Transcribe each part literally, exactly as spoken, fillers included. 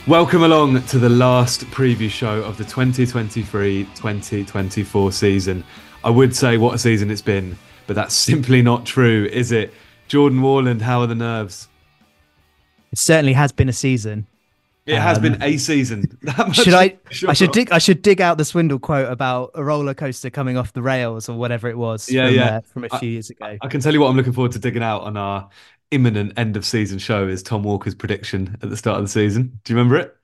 Welcome along to the last preview show of the twenty twenty-three twenty twenty-four season. I would say what a season it's been, but that's simply not true, is it? Jordan Warland, how are the nerves? It certainly has been a season. It has been Um, a season. That much should I? sure. I should dig. I should dig out the Swindle quote about a roller coaster coming off the rails or whatever it was Yeah, from yeah. uh, from a I, few years ago. I can tell you what I'm looking forward to digging out on our imminent end of season show is Tom Walker's prediction at the start of the season. Do you remember it?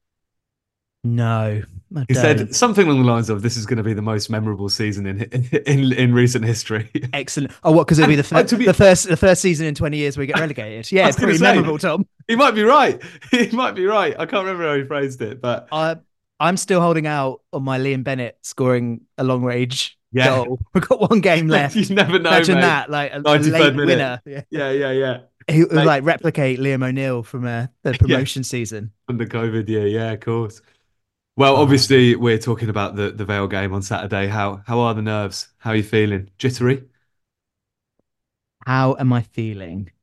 No, I He don't. said something along the lines of, "This is going to be the most memorable season in in in recent history." Excellent. Oh, what? Because it'll be And the uh, fir- to be, the first the first season in twenty years we get relegated. I Yeah, was going to pretty say, memorable, Tom. he might be right. He might be right. I can't remember how he phrased it, but I I'm still holding out on my Liam Bennett scoring a long range yeah, goal. We've got one game left. you never know, Imagine mate. that, like a, a ninety-third late minute. winner. Yeah. Yeah, yeah, yeah. He would Mate, like replicate Liam O'Neill from uh, the yeah, promotion season. from the COVID year. Yeah, of course. Well, Oh, obviously, we're talking about the the Vale game on Saturday. How how are the nerves? How are you feeling? Jittery? how am I feeling?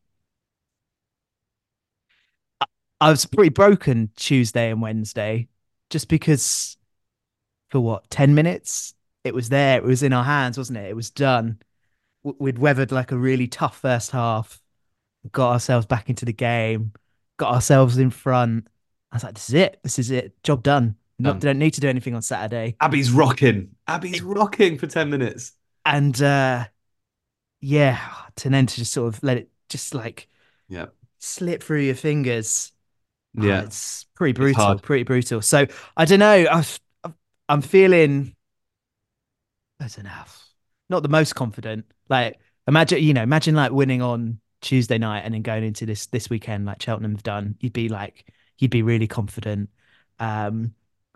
I was pretty broken Tuesday and Wednesday just because for what, ten minutes? It was there. It was in our hands, wasn't it? It was done. We'd weathered like a really tough first half, got ourselves back into the game, got ourselves in front. I was like, this is it. This is it. Job done. Not Done. don't need to do anything on Saturday. Abby's rocking. Abby's rocking for ten minutes. And uh yeah, to then to just sort of let it just like Yeah, slip through your fingers. Oh, yeah. it's pretty It's brutal, hard. pretty brutal. So I don't know. I've, I've- I'm feeling, I don't know, not the most confident. Like imagine, you know, imagine like winning on Tuesday night and then going into this this weekend like Cheltenham have done. You'd be like, you'd be really confident. Um,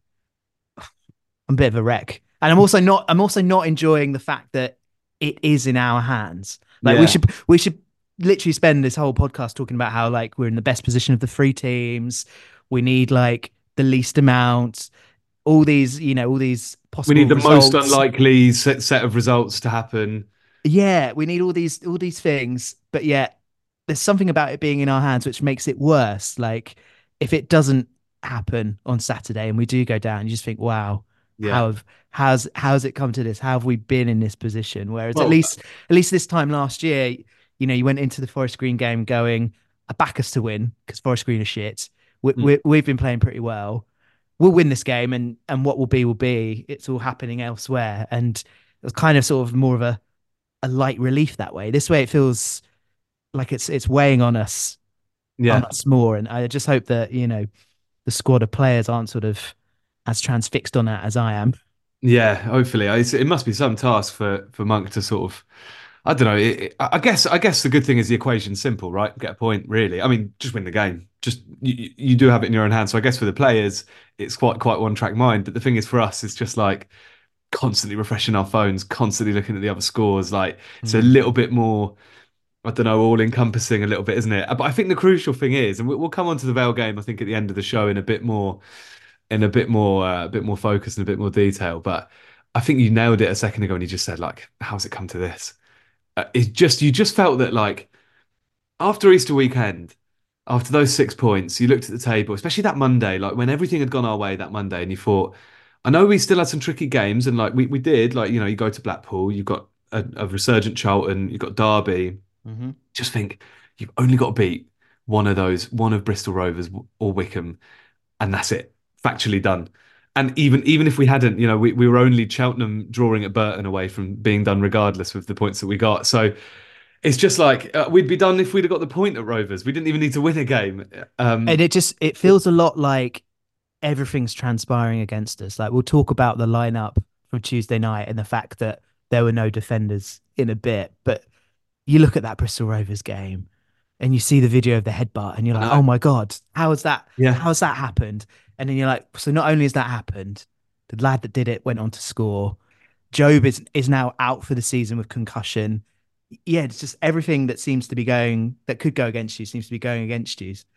I'm a bit of a wreck, and I'm also not. I'm also not enjoying the fact that it is in our hands. Like we Yeah. should, we should literally spend this whole podcast talking about how like we're in the best position of the three teams. We need like the least amount. All these, you know, all these We possible need the most results. unlikely set, set of results to happen. Yeah, we need all these, all these things. But yet, there's something about it being in our hands which makes it worse. Like if it doesn't happen on Saturday and we do go down, you just think, wow, Yeah. how have how's how's it come to this? How have we been in this position? Whereas at Well, least at least this time last year, you know, you went into the Forest Green game going, I back us to win because Forest Green are shit. We, mm, we, we've been playing pretty well. We'll win this game, and and what will be will be. It's all happening elsewhere, and it was kind of sort of more of a a light relief that way. This way, it feels like it's it's weighing on us on yeah. us more. And I just hope that you know the squad of players aren't sort of as transfixed on that as I am. Yeah, hopefully. I- It's, it must be some task for for Monk to sort of I don't know. It, it- I guess I guess the good thing is the equation's simple, right? Get a point, really. I mean, just win the game. Just you, you you do have it in your own hands. So I guess for the players, it's quite quite one track mind. But the thing is, for us, it's just like constantly refreshing our phones, constantly looking at the other scores. Like it's a Mm. little bit more, I don't know, all encompassing a little bit, isn't it? But I think the crucial thing is, and we- we'll come on to the Vale game, I think, at the end of the show in a bit more in a bit more uh, a bit more focus and a bit more detail. But I think you nailed it a second ago when you just said like, how's it come to this? Uh, it just you just felt that like after Easter weekend, after those six points, you looked at the table, especially that Monday, like when everything had gone our way that Monday, and you thought, I know we still had some tricky games, and like we, we did, like you know, you go to Blackpool, you've got a, a resurgent Charlton, you've got Derby. Hmm. Just think you've only got to beat one of those, one of Bristol Rovers or Wickham, and that's it, factually done. And even even if we hadn't, you know, we, we were only Cheltenham drawing at Burton away from being done regardless with the points that we got. So it's just like uh, we'd be done if we'd have got the point at Rovers. We didn't even need to win a game. And Um, it just it feels a lot like everything's transpiring against us. Like we'll talk about the lineup from Tuesday night and the fact that there were no defenders in a bit, but you look at that Bristol Rovers game and you see the video of the headbutt and you're I like, oh know. my God, how has that Yeah. how's that happened? And then you're like, so not only has that happened, the lad that did it went on to score. Job is is now out for the season with concussion. Yeah, it's just everything that seems to be going that could go against you seems to be going against you.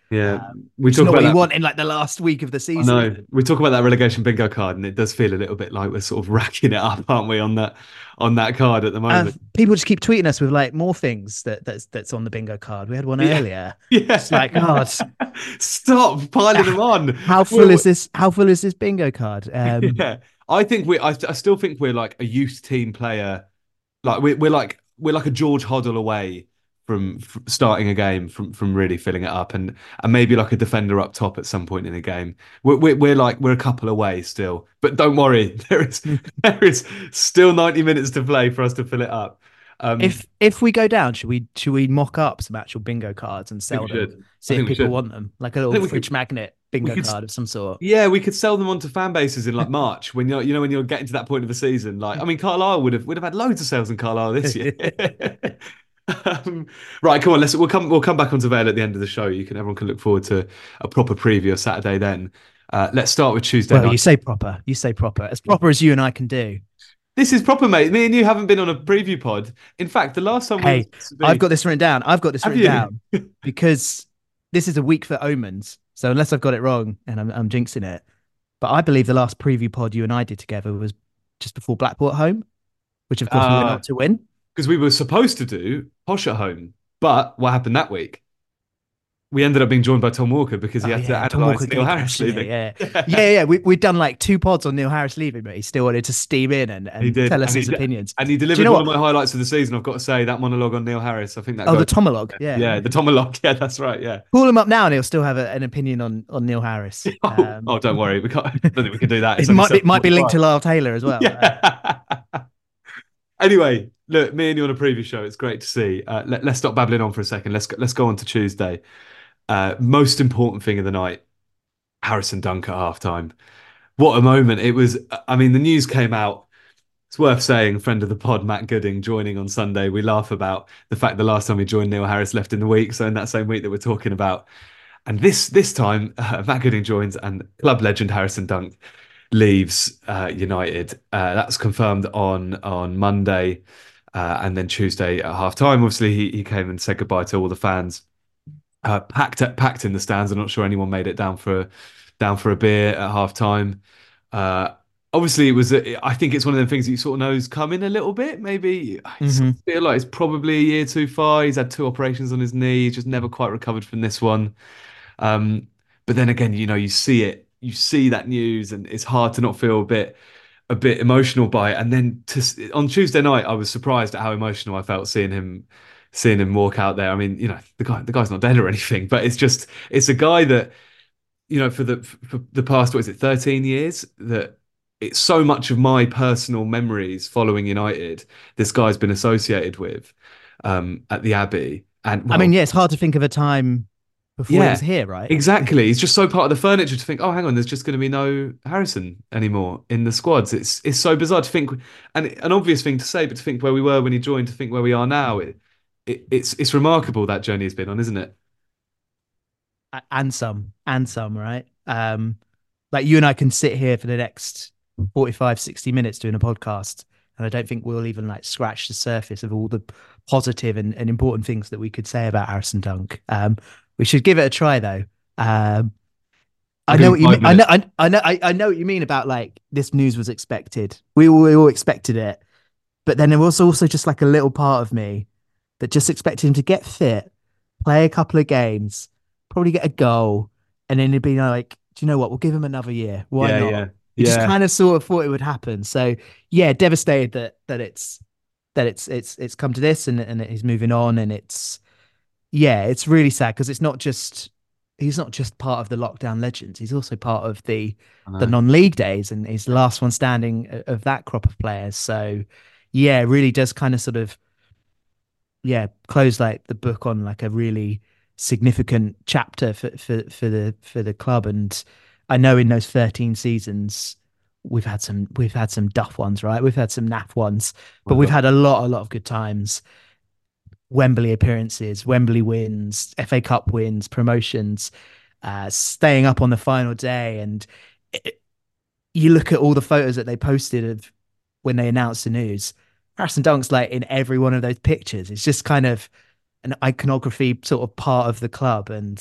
Yeah, um, we which is talk not about what you that. want in like the last week of the I season. know we talk about that relegation bingo card, and it does feel a little bit like we're sort of racking it up, aren't we, on that on that card at the Uh, moment? people just keep tweeting us with like more things that that's that's on the bingo card. We had one Yeah, earlier. It's yeah. like, God, Stop piling them on. how We're, full we're- is this? How full is this bingo card? Um, yeah, I think we. I, I still think we're like a youth team player. Like we're we're like we're like a George Hoddle away from, from starting a game, from from really filling it up, and and maybe like a defender up top at some point in a game. We're we're, we're like we're a couple away still, but don't worry, there is there is still ninety minutes to play for us to fill it up. Um, if if we go down, should we should we mock up some actual bingo cards and I think sell we them? should. I See if think we people should. want them, like a I little think we fridge could. magnet We bingo could. card of some sort. Yeah, we could sell them onto fan bases in like March when you're, you know, when you're getting to that point of the season. Like, I mean, Carlisle would have would have had loads of sales in Carlisle this year. um, right, come on, let's we'll come we'll come back onto Vale at the end of the show. You can everyone can look forward to a proper preview of Saturday then. Uh, let's start with Tuesday Well, night. you say proper. You say proper. As proper as you and I can do. This is proper, mate. Me and you haven't been on a preview pod. In fact, the last time we were Hey, supposed to I've be, got this written down. I've got this have written you? down because this is a week for omens. So unless I've got it wrong and I'm, I'm jinxing it, but I believe the last preview pod you and I did together was just before Blackpool at home, which of course we went Uh, on to win. because we were supposed to do Posh at home, but what happened that week? We ended up being joined by Tom Walker because he Oh had to yeah, Tom Walker analyse Neil getting Harris crushed in it. leaving. Yeah, Yeah. yeah, yeah. We we'd done like two pods on Neil Harris leaving, but he still wanted to steam in and, He and did, tell us and he his opinions. and he Do you delivered know one of what? my highlights of the season. I've got to say that monologue on Neil Harris. I think that Oh, the goes. Tomahawk. Yeah, Yeah, the Tomalog. Yeah, that's right. Yeah. call him up now, and he'll still have a, an opinion on on Neil Harris. Oh, Um, oh, don't worry. We can't. I don't think we can do that. it It's only might be seven might be linked forty-five. to Lyle Taylor as well. Uh, Yeah. Anyway, look, me and you on a preview show. It's great to see. Uh, let, let's stop babbling on for a second. Let's go, let's go on to Tuesday. Uh, most important thing of the night: Harrison Dunk at halftime. What a moment it was. I mean, the news came out. It's worth saying, friend of the pod, Matt Gooding, joining on Sunday. We laugh about the fact the last time we joined Neil Harris left in the week. So in that same week that we're talking about, and this this time uh, Matt Gooding joins and club legend Harrison Dunk leaves uh, United. Uh, that's confirmed on on Monday, uh, and then Tuesday at half time. Obviously, he he came and said goodbye to all the fans. Uh, packed packed in the stands. I'm not sure anyone made it down for down for a beer at half time. Uh, obviously, it was. I think it's one of the things that you sort of know is coming a little bit. Maybe I sort mhm. of feel like it's probably a year too far. He's had two operations on his knee. He's just never quite recovered from this one. Um, but then again, you know, you see it, you see that news, and it's hard to not feel a bit a bit emotional by it. And then to, on Tuesday night, I was surprised at how emotional I felt seeing him seeing him walk out there. I mean, you know, the guy the guy's not dead or anything, but it's just it's a guy that you know for the for the past what is it thirteen years that it's so much of my personal memories following United. This guy's been associated with um, at the Abbey, and I mean, well, yeah, it's hard to think of a time before he was yeah, here, right? exactly. He's just so part of the furniture to think, oh, hang on, there's just going to be no Harrison anymore in the squads. It's it's so bizarre to think, and an obvious thing to say, but to think where we were when he joined, to think where we are now, it, it it's it's remarkable that journey has been on, isn't it? And some, and some, right? Um, like you and I can sit here for the next forty-five, sixty minutes doing a podcast, and I don't think we'll even like scratch the surface of all the positive and, and important things that we could say about Harrison Dunk. Um, we should give it a try though. Um, I'll I give know you what you five mean. I know, minutes. I, I know, I, I know what you mean about like this news was expected. We, all- we all expected it, but then there was also just like a little part of me that just expected him to get fit, play a couple of games, probably get a goal, and then he'd be like, do you know what? We'll give him another year. Why Yeah, not? yeah, You just yeah. kind of sort of thought it would happen. So yeah, devastated that that it's that it's it's it's come to this and and he's moving on and it's yeah, it's really sad because it's not just he's not just part of the lockdown legends. He's also part of the I the know. non-league days and he's the last one standing o- of that crop of players. So yeah, it really does kind of sort of yeah, close like the book on like a really significant chapter for for for the for the club. And I know in those thirteen seasons we've had some we've had some duff ones, right? We've had some naff ones, but My we've God. had a lot a lot of good times. Wembley appearances, Wembley wins, F A Cup wins, promotions, uh, staying up on the final day, and it, you look at all the photos that they posted of when they announced the news. Harrison Dunk's like in every one of those pictures. It's just kind of an iconography sort of part of the club, and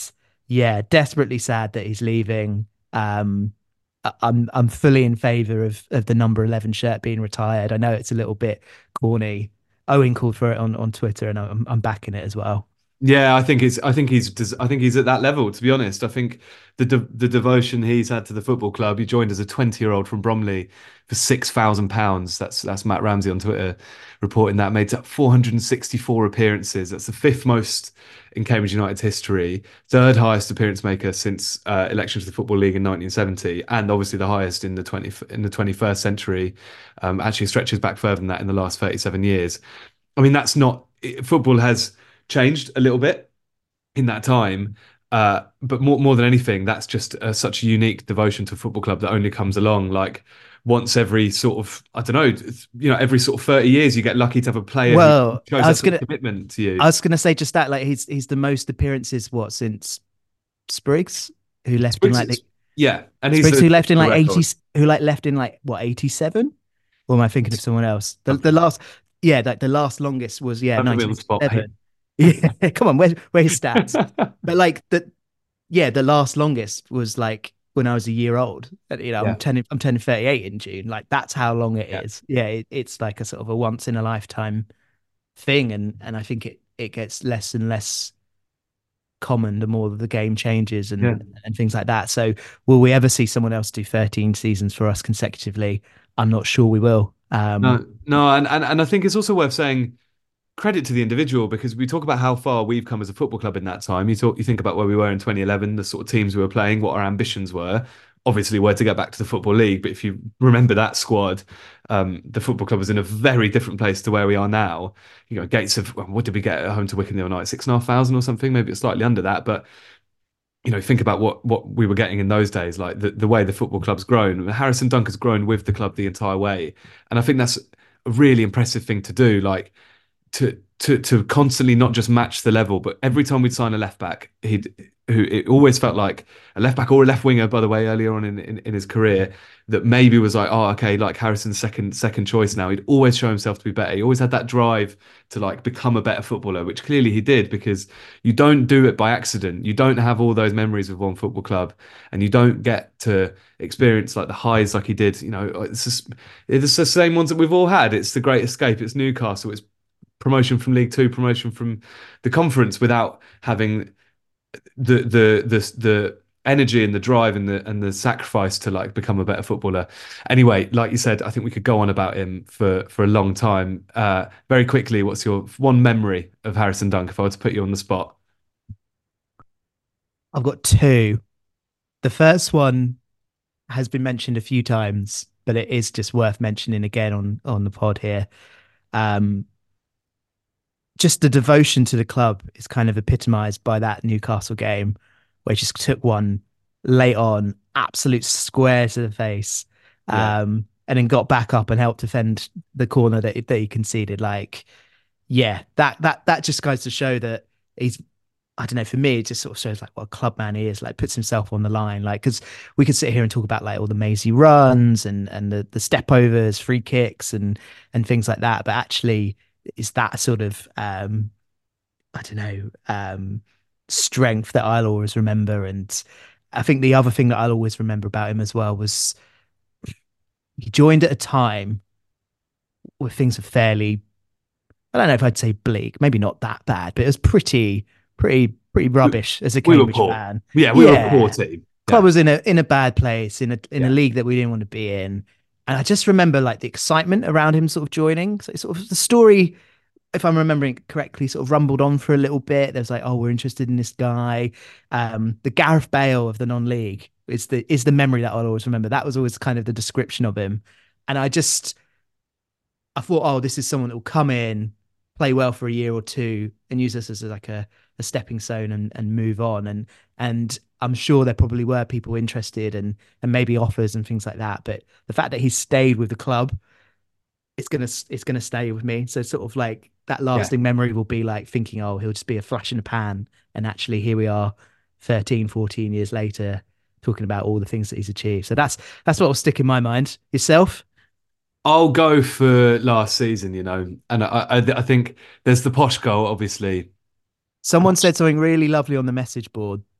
yeah, desperately sad that he's leaving. Um, I- I'm I'm fully in favour of of the number eleven shirt being retired. I know it's a little bit corny. Owen called for it on on Twitter, and I'm I'm backing it as well. Yeah, I think it's. I think he's. des- I think he's at that level. To be honest, I think the de the devotion he's had to the football club. He joined as a twenty-year-old from Bromley for six thousand pounds. That's that's Matt Ramsey on Twitter reporting that. Made up four hundred sixty-four appearances. That's the fifth most in Cambridge United's history. Third highest appearance maker since uh, election to the Football League in nineteen seventy, and obviously the highest in the twenty in the twenty-first century. Um, actually stretches back further than that in the last thirty-seven years. I mean, that's not football has changed a little bit in that time. Uh, but more more than anything, that's just uh, such a unique devotion to a football club that only comes along like once every sort of I don't know, you know, every sort of thirty years you get lucky to have a player who Well, shows I that was sort of gonna commitment to I you. was gonna say just that like he's he's the most appearances what since Spriggs who left in Spriggs like the is, yeah, and he's Spriggs the, who left in the like eighty record. who like left in like what eighty-seven, or am I thinking of someone else? The the last yeah like the last longest was yeah Don't put me on the spot, mate. nineteen eighty-seven. Yeah, come on, where where his stats? But like the yeah the last longest was like when I was a year old. And, you know, I'm Yeah, turning I'm turning thirty-eight in June. Like that's how long it yeah, is. Yeah, it, it's like a sort of a once in a lifetime thing, and and I think it it gets less and less common the more the game changes yeah. and and things like that. So will we ever see someone else do thirteen seasons for us consecutively? I'm not sure we will. Um, No, no, and, and and I think it's also worth saying credit to the individual because we talk about how far we've come as a football club in that time. You talk, you think about where we were in twenty eleven, the sort of teams we were playing, what our ambitions were. Obviously, we're to get back to the football league, but if you remember that squad, um, the football club was in a very different place to where we are now. You know, Gates of what did we get at home to Wycombe the other night? Six and a half thousand or something, maybe it's slightly under that, but you know, think about what what we were getting in those days, like the, the way the football club's grown. Harrison Dunk has grown with the club the entire way. And I think that's a really impressive thing to do. Like to to to constantly not just match the level, but every time we'd sign a left back, he'd who it always felt like a left back or a left winger, by the way, earlier on in, in, in his career, that maybe was like, oh, okay, like Harrison's second second choice now. He'd always show himself to be better. He always had that drive to like become a better footballer, which clearly he did because you don't do it by accident. You don't have all those memories with one football club, and you don't get to experience like the highs like he did. You know, it's just it's the same ones that we've all had. It's the Great Escape. It's Newcastle. It's promotion from League Two, promotion from the conference without having the the the the energy and the drive and the and the sacrifice to like become a better footballer. Anyway, like you said, I think we could go on about him for for a long time. Uh, very quickly, what's your one memory of Harrison Dunk if I were to put you on the spot? I've got two. The first one has been mentioned a few times, but it is just worth mentioning again on on the pod here. Um, just the devotion to the club is kind of epitomized by that Newcastle game, where he just took one late on, absolute square to the face, Yeah, um, and then got back up and helped defend the corner that that he conceded. Like, yeah, that that that just goes to show that he's. I don't know. For me, it just sort of shows like what a club man he is. Like, puts himself on the line. Like, because we could sit here and talk about like all the mazy runs and and the the step overs, free kicks, and and things like that. But actually, is that sort of um I don't know um strength that I'll always remember. And I think the other thing that I'll always remember about him as well was he joined at a time where things were fairly, I don't know if I'd say bleak, maybe not that bad, but it was pretty pretty pretty we, rubbish as a we were Cambridge poor. fan. Yeah, we were a poor Yeah, team. club Yeah, was in a in a bad place in a in a yeah, league that we didn't want to be in. And I just remember like the excitement around him sort of joining. So sort of the story, if I'm remembering correctly, sort of rumbled on for a little bit. There's like, oh, we're interested in this guy. Um, the Gareth Bale of the non-league is the is the memory that I'll always remember. That was always kind of the description of him. And I just I thought, oh, this is someone that will come in, play well for a year or two, and use this as a, like a, a stepping stone and and move on. And and I'm sure there probably were people interested and and maybe offers and things like that. But the fact that he's stayed with the club, it's gonna it's gonna stay with me. So sort of like that yeah. lasting memory will be like thinking, oh, he'll just be a flash in the pan. And actually here we are thirteen, fourteen years later talking about all the things that he's achieved. So that's that's what will stick in my mind. Yourself? I'll go for last season, you know, and I, I, I think there's the posh goal, obviously. Someone said something really lovely on the message board.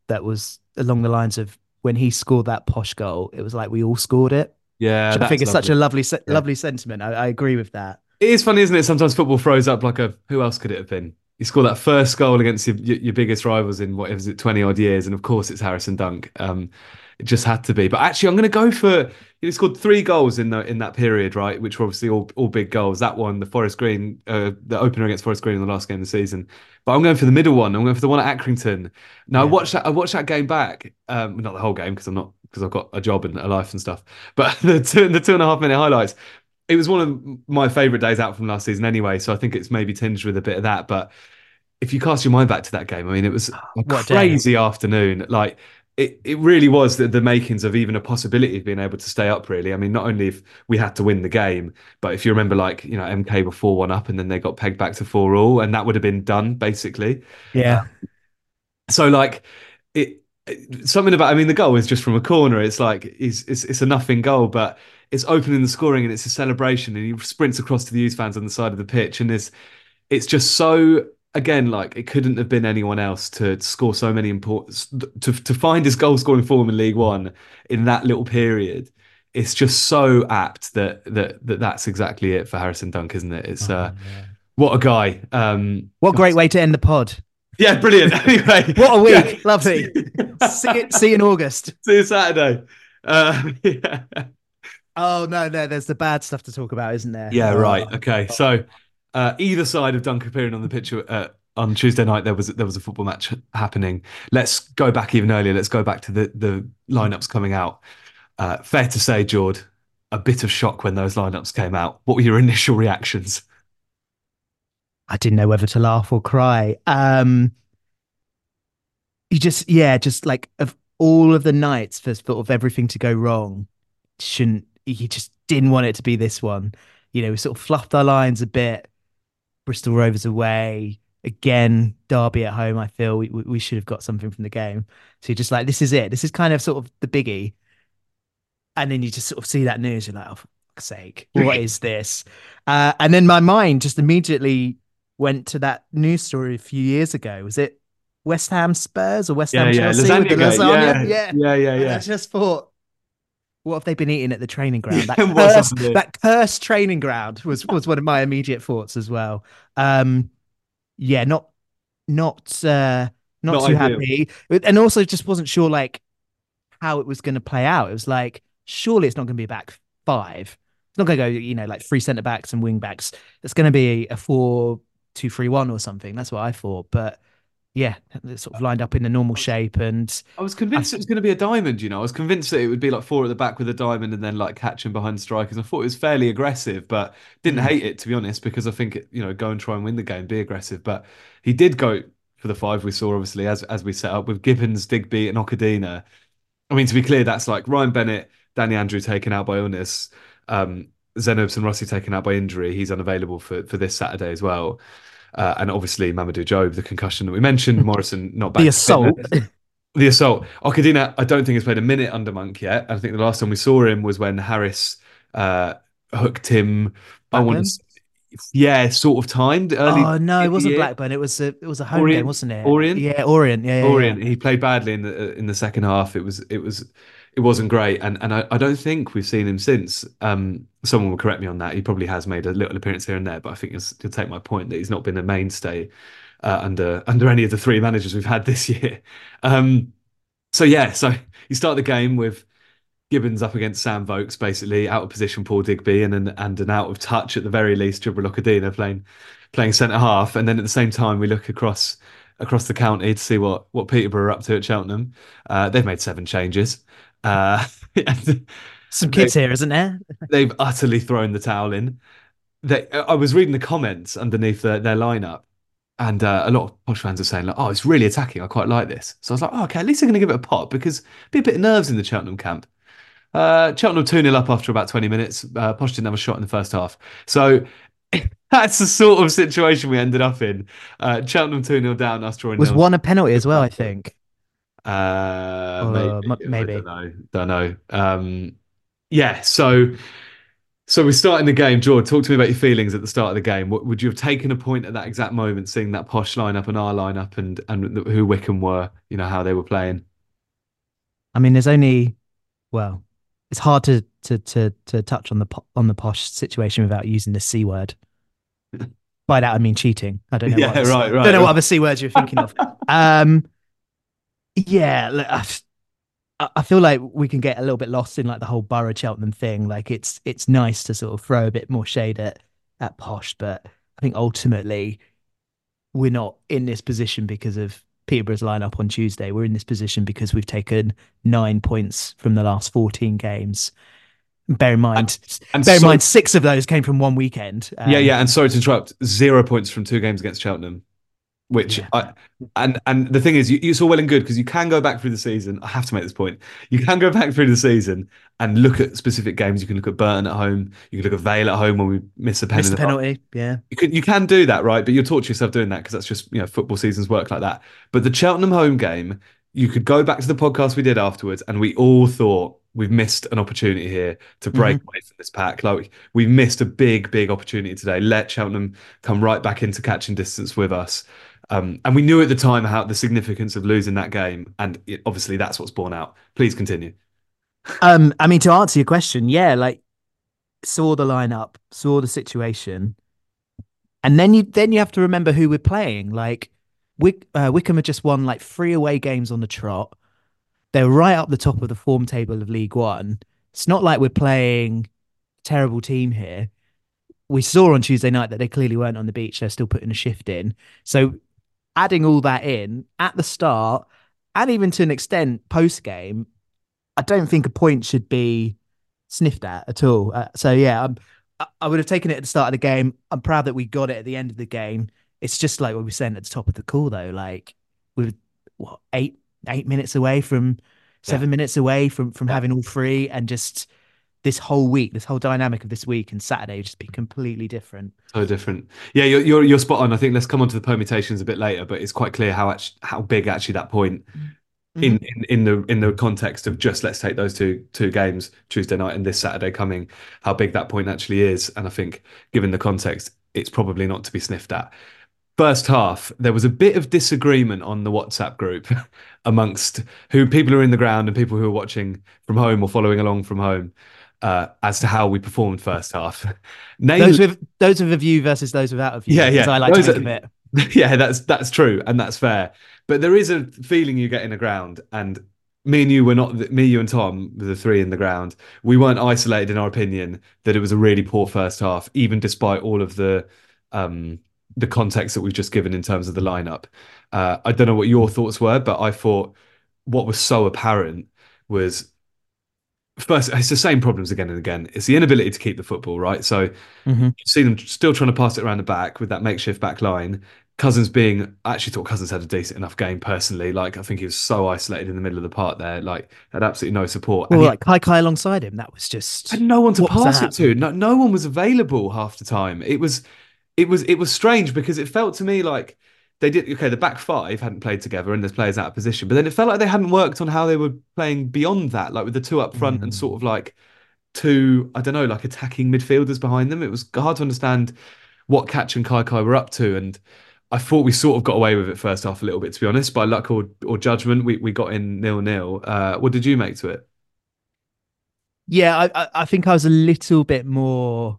that was along the lines of when he scored that posh goal, it was like we all scored it, Yeah, which I think that's is such a lovely. lovely, se- Yeah. lovely sentiment. I, I agree with that. It is funny, isn't it? Sometimes football throws up like a who else could it have been? You score that first goal against your, your, your biggest rivals in what is it, twenty odd years, and of course it's Harrison Dunk. Um, it just had to be. But actually, I'm going to go for he scored three goals in the in that period, right? Which were obviously all all big goals. That one, the Forest Green, uh, the opener against Forest Green in the last game of the season. But I'm going for the middle one. I'm going for the one at Accrington. Now I Yeah. watched that. I watched that game back. Um, not the whole game because I'm not because I've got a job and a life and stuff. But the two the two and a half minute highlights it was one of my favorite days out from last season anyway, so I think it's maybe tinged with a bit of that. But if you cast your mind back to that game, I mean, it was a What a day. crazy afternoon. Like it, it really was the, the makings of even a possibility of being able to stay up, really. I mean, not only if we had to win the game, but if you remember, like, you know, M K were four one up and then they got pegged back to four all, and that would have been done basically. Uh, Yeah. so like it, it- something about I mean the goal is just from a corner. It's like it's it's, it's a nothing goal, but it's opening the scoring and it's a celebration and he sprints across to the youth fans on the side of the pitch and it's it's just so again like it couldn't have been anyone else to score so many important to to find his goal scoring form in League One in that little period. It's just so apt that that, that that's exactly it for Harrison Dunk, isn't it? It's uh Oh, yeah. what a guy. Um What God, great way to end the pod. yeah, brilliant. Anyway, What a yeah. week. Lovely. See you, see you in August. See you Saturday. Uh, yeah. Oh, no, no, there's the bad stuff to talk about, isn't there? Yeah, right. Oh, Okay. God. So, uh, either side of Dunk appearing on the pitch uh, on Tuesday night, there was there was a football match happening. Let's go back even earlier. Let's go back to the the lineups coming out. Uh, fair to say, Jord, a bit of shock when those lineups came out. What were your initial reactions? I didn't know whether to laugh or cry. Um, you just, yeah, just like of all of the nights for sort of everything to go wrong, shouldn't, you just didn't want it to be this one. You know, we sort of fluffed our lines a bit. Bristol Rovers away. Again, Derby at home. I feel we, we should have got something from the game. So you're just like, this is it. This is kind of sort of the biggie. And then you just sort of see that news. You're like, oh, for fuck's sake, what is this? Uh, and then my mind just immediately went to that news story a few years ago. Was it West Ham Spurs or West Yeah, Ham yeah, Chelsea with the lasagna gate. lasagna? Yeah, Yeah. yeah, yeah, And I yeah. just thought, what have they been eating at the training ground? That Yeah, what's cursed, happened here? that cursed training ground was was one of my immediate thoughts as well. Um, yeah, not not uh not Not too ideal. happy. And also just wasn't sure like how it was going to play out. It was like, surely it's not going to be a back five. It's not going to go, you know, like three centre backs and wing backs. It's going to be a four, two, three, one or something. That's what I thought. But yeah, it sort of lined up in the normal shape. And I was I, convinced it was going to be a diamond, you know. I was convinced that it would be like four at the back with a diamond and then like catching behind strikers. I thought it was fairly aggressive, but didn't mm, hate it to be honest, because I think it, you know, go and try and win the game, be aggressive. But he did go for the five we saw, obviously, as as we set up with Gibbons, Digby, and Okadina. I mean, to be clear, that's like Ryan Bennett, Danny Andrew taken out by illness, um, Zenobs and Rossi taken out by injury. He's unavailable for for this Saturday as well. Uh, and obviously Mamadou Jobe, the concussion that we mentioned, Morrison not the back to assault. fitness. The assault. Okadina, I don't think has played a minute under Monk yet. I think the last time we saw him was when Harris uh, hooked him. I want Blackburn. to, yeah, sort of timed early Oh no, in it the wasn't year. Blackburn. It was a it was a home game, Orient, wasn't it? Orient, Yeah, Orient. Yeah, yeah, yeah. Orient. He played badly in the in the second half. It was it was it wasn't great, and and I, I don't think we've seen him since. Um, someone will correct me on that. He probably has made a little appearance here and there, but I think you'll, you'll take my point that he's not been a mainstay uh, under under any of the three managers we've had this year. Um, so yeah, so you start the game with Gibbons up against Sam Vokes, basically out of position Paul Digby, and an and an out of touch at the very least Jibril Okadina playing playing centre half, and then at the same time we look across across the county to see what what Peterborough are up to at Cheltenham. Uh, they've made seven changes. Uh, Some they, kids here, isn't there? they've utterly thrown the towel in. They, I was reading the comments underneath the, their lineup, and uh, a lot of Posh fans are saying like, "Oh, it's really attacking. I quite like this." So I was like, "Oh, okay, at least they're going to give it a pop because be a bit of nerves in the Cheltenham camp." Uh, Cheltenham two nil up after about twenty minutes. Uh, Posh didn't have a shot in the first half. So that's the sort of situation we ended up in. Uh, Cheltenham two nil down, us drawing Was nil. one a penalty as well, I think. Uh, maybe. Or m- I maybe. don't know. Don't know. Um, yeah, so So we're starting the game. George, talk to me about your feelings at the start of the game. What, would you have taken a point at that exact moment, seeing that Posh lineup and our lineup, and and who Wickham were, you know, how they were playing? I mean, there's only well, it's hard to to to to touch on the po- on the Posh situation without using the C word. By that I mean cheating. I don't know what Yeah, other, right, don't right, know what right. other C words you're thinking of. Um, yeah, look, I, I feel like we can get a little bit lost in like the whole Borough Cheltenham thing. Like it's it's nice to sort of throw a bit more shade at at Posh, but I think ultimately we're not in this position because of Peterborough's lineup on Tuesday. We're in this position because we've taken nine points from the last fourteen games. Bear in And, mind, and bear in sorry, mind, six of those came from one weekend. yeah, Um, yeah, and sorry to interrupt. Zero points from two games against Cheltenham. Which yeah, I and and the thing is, you, it's all well and good because you can go back through the season. I have to make this point. You can go back through the season and look at specific games. You can look at Burton at home. You can look at Vale at home when we miss a pen in missed a the box. penalty. Yeah. You can you can do that, right? But you'll torture yourself doing that because that's just, you know, football seasons work like that. But the Cheltenham home game, you could go back to the podcast we did afterwards, and we all thought we've missed an opportunity here to break Hmm. away from this pack. Like we missed a big, big opportunity today. Let Cheltenham come right back into catching distance with us. Um, and we knew at the time how the significance of losing that game, and it, obviously that's what's borne out. Please continue. Um, I mean, to answer your question, yeah, like saw the lineup, saw the situation, and then you then you have to remember who we're playing. Like Wick, uh, Wickham had just won like three away games on the trot. They're right up the top of the form table of League One. It's not like we're playing a terrible team here. We saw on Tuesday night that they clearly weren't on the beach. They're still putting a shift in. So adding all that in at the start, and even to an extent post game, I don't think a point should be sniffed at at all. Uh, so yeah, I'm, I would have taken it at the start of the game. I'm proud that we got it at the end of the game. It's just like what we were saying at the top of the call, though. Like we were what eight eight minutes away from Yeah, seven minutes away from from yeah. having all three, and just this whole week, this whole dynamic of this week and Saturday would just be completely different. So different. Yeah, you're, you're you're spot on. I think let's come on to the permutations a bit later, but it's quite clear how actually, how big actually that point in, Hmm. in in the in the context of just let's take those two two games, Tuesday night and this Saturday coming, how big that point actually is. And I think given the context, it's probably not to be sniffed at. First half, there was a bit of disagreement on the WhatsApp group amongst who people who are in the ground and people who are watching from home or following along from home, uh, as to how we performed first half. Those Namely, with those with a view versus those without a yeah, view, as yeah. I like to Those think are, of it. yeah, that's that's true and that's fair. But there is a feeling you get in the ground, and me and you were not me, you and Tom were the three in the ground. We weren't isolated in our opinion that it was a really poor first half, even despite all of the um the context that we've just given in terms of the lineup. Uh, I don't know what your thoughts were, but I thought what was so apparent was first, it's the same problems again and again. It's the inability to keep the football, right? So Hmm. you see them still trying to pass it around the back with that makeshift back line. Cousins being, I actually thought Cousins had a decent enough game personally. Like I think he was so isolated in the middle of the park there, like had absolutely no support, and Well, he like Kai Kai alongside him, that was had just no one to what was pass it that? to. No, no one was available half the time. It was, it was, it was strange because it felt to me like they did. Okay, the back five hadn't played together, and there's players out of position, but then it felt like they hadn't worked on how they were playing beyond that, like with the two up front and sort Mm. of like two, I don't know, like attacking midfielders behind them. It was hard to understand what Catch and Kai Kai were up to. And I thought we sort of got away with it first half a little bit, to be honest, by luck or, or judgment. We, we got in nil nil. Uh, what did you make to it? Yeah, I, I I think I was a little bit more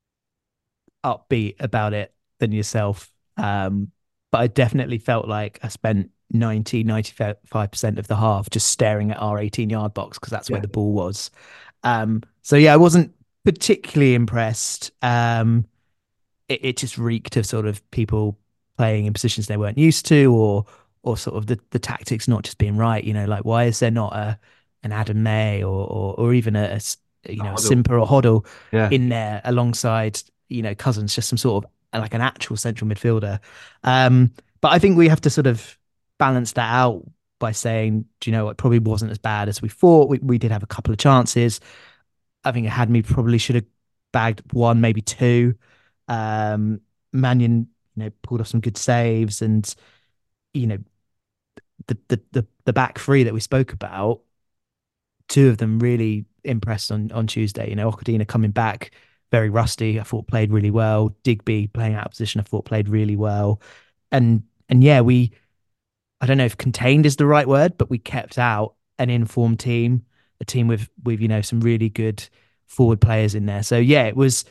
upbeat about it than yourself. Um, but I definitely felt like I spent ninety, ninety-five percent of the half just staring at our eighteen yard box because that's where Yeah. the ball was. Um, so yeah, I wasn't particularly impressed. Um, it, it just reeked of sort of people playing in positions they weren't used to, or or sort of the, the tactics not just being right. You know, like why is there not a an Adam May or or, or even a, a s- you know a Huddle. Simper or Hoddle Yeah. in there alongside you know Cousins, just some sort of like an actual central midfielder. Um, but I think we have to sort of balance that out by saying, do you know, it probably wasn't as bad as we thought. We we did have a couple of chances. I think it had me probably should have bagged one, maybe two. Um, Mannion, you know, pulled off some good saves, and you know, the the the, the back three that we spoke about, two of them really impressed on on Tuesday. You know, Okadina coming back very rusty. I thought played really well. Digby playing out of position, I thought played really well. And and yeah, we I don't know if contained is the right word, but we kept out an informed team, a team with with you know some really good forward players in there. So yeah, it was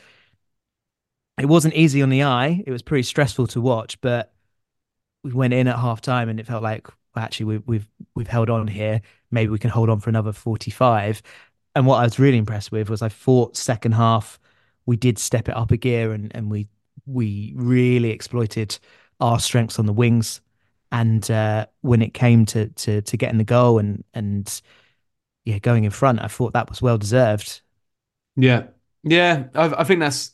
it wasn't easy on the eye. It was pretty stressful to watch, but we went in at half time and it felt like well, actually we, we've we've held on here. Maybe we can hold on for another forty-five. And what I was really impressed with was I thought second half we did step it up a gear and and we we really exploited our strengths on the wings. And uh, when it came to to to getting the goal and and yeah going in front, I thought that was well deserved. Yeah, yeah. I, I think that's.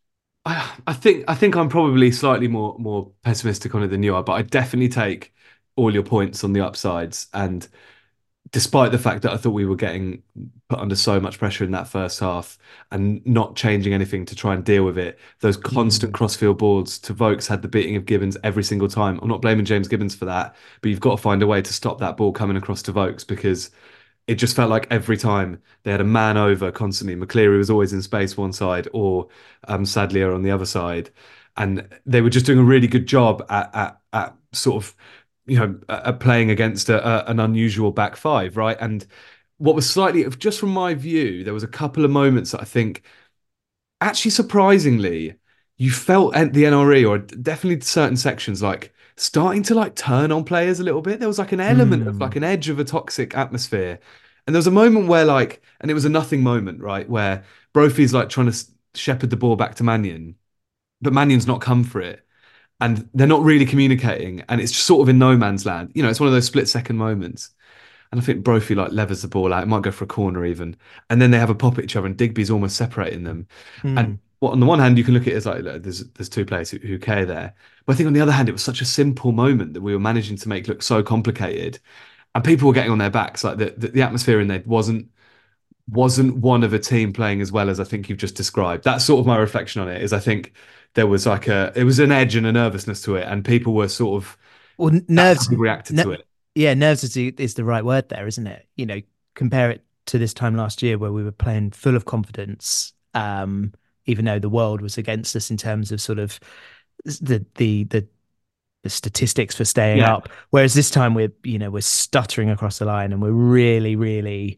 I, I think I think I'm probably slightly more more pessimistic on it than you are, but I definitely take all your points on the upsides. And despite the fact that I thought we were getting put under so much pressure in that first half and not changing anything to try and deal with it, those constant Mm. crossfield balls to Vokes had the beating of Gibbons every single time. I'm not blaming James Gibbons for that, but you've got to find a way to stop that ball coming across to Vokes because it just felt like every time they had a man over constantly. McCleary was always in space one side or um, Sadlier on the other side. And they were just doing a really good job at, at, at sort of, you know, at playing against a, a, an unusual back five, right? And what was slightly, just from my view, there was a couple of moments that I think actually surprisingly, you felt at the N R E or definitely certain sections like starting to like turn on players a little bit. There was like an element of like Mm. an edge of a toxic atmosphere. And there was a moment where like, and it was a nothing moment, right? Where Brophy's like trying to shepherd the ball back to Mannion, but Mannion's not come for it. And they're not really communicating. And it's just sort of in no man's land. You know, it's one of those split second moments. And I think Brophy like levers the ball out. It might go for a corner even. And then they have a pop at each other and Digby's almost separating them. And Mm. what on the one hand you can look at it as like look, there's there's two players who, who care there. But I think on the other hand it was such a simple moment that we were managing to make look so complicated. And people were getting on their backs. Like the, the, the atmosphere in there wasn't wasn't one of a team playing as well as I think you've just described. That's sort of my reflection on it, is I think there was like a it was an edge and a nervousness to it. And people were sort of Well, that's how nerves, people reacted ner to it. yeah, nerves is the, is the right word there, isn't it? You know, compare it to this time last year where we were playing full of confidence, um, even though the world was against us in terms of sort of the the the, the statistics for staying Yeah. up. Whereas this time we're you know we're stuttering across the line and we're really really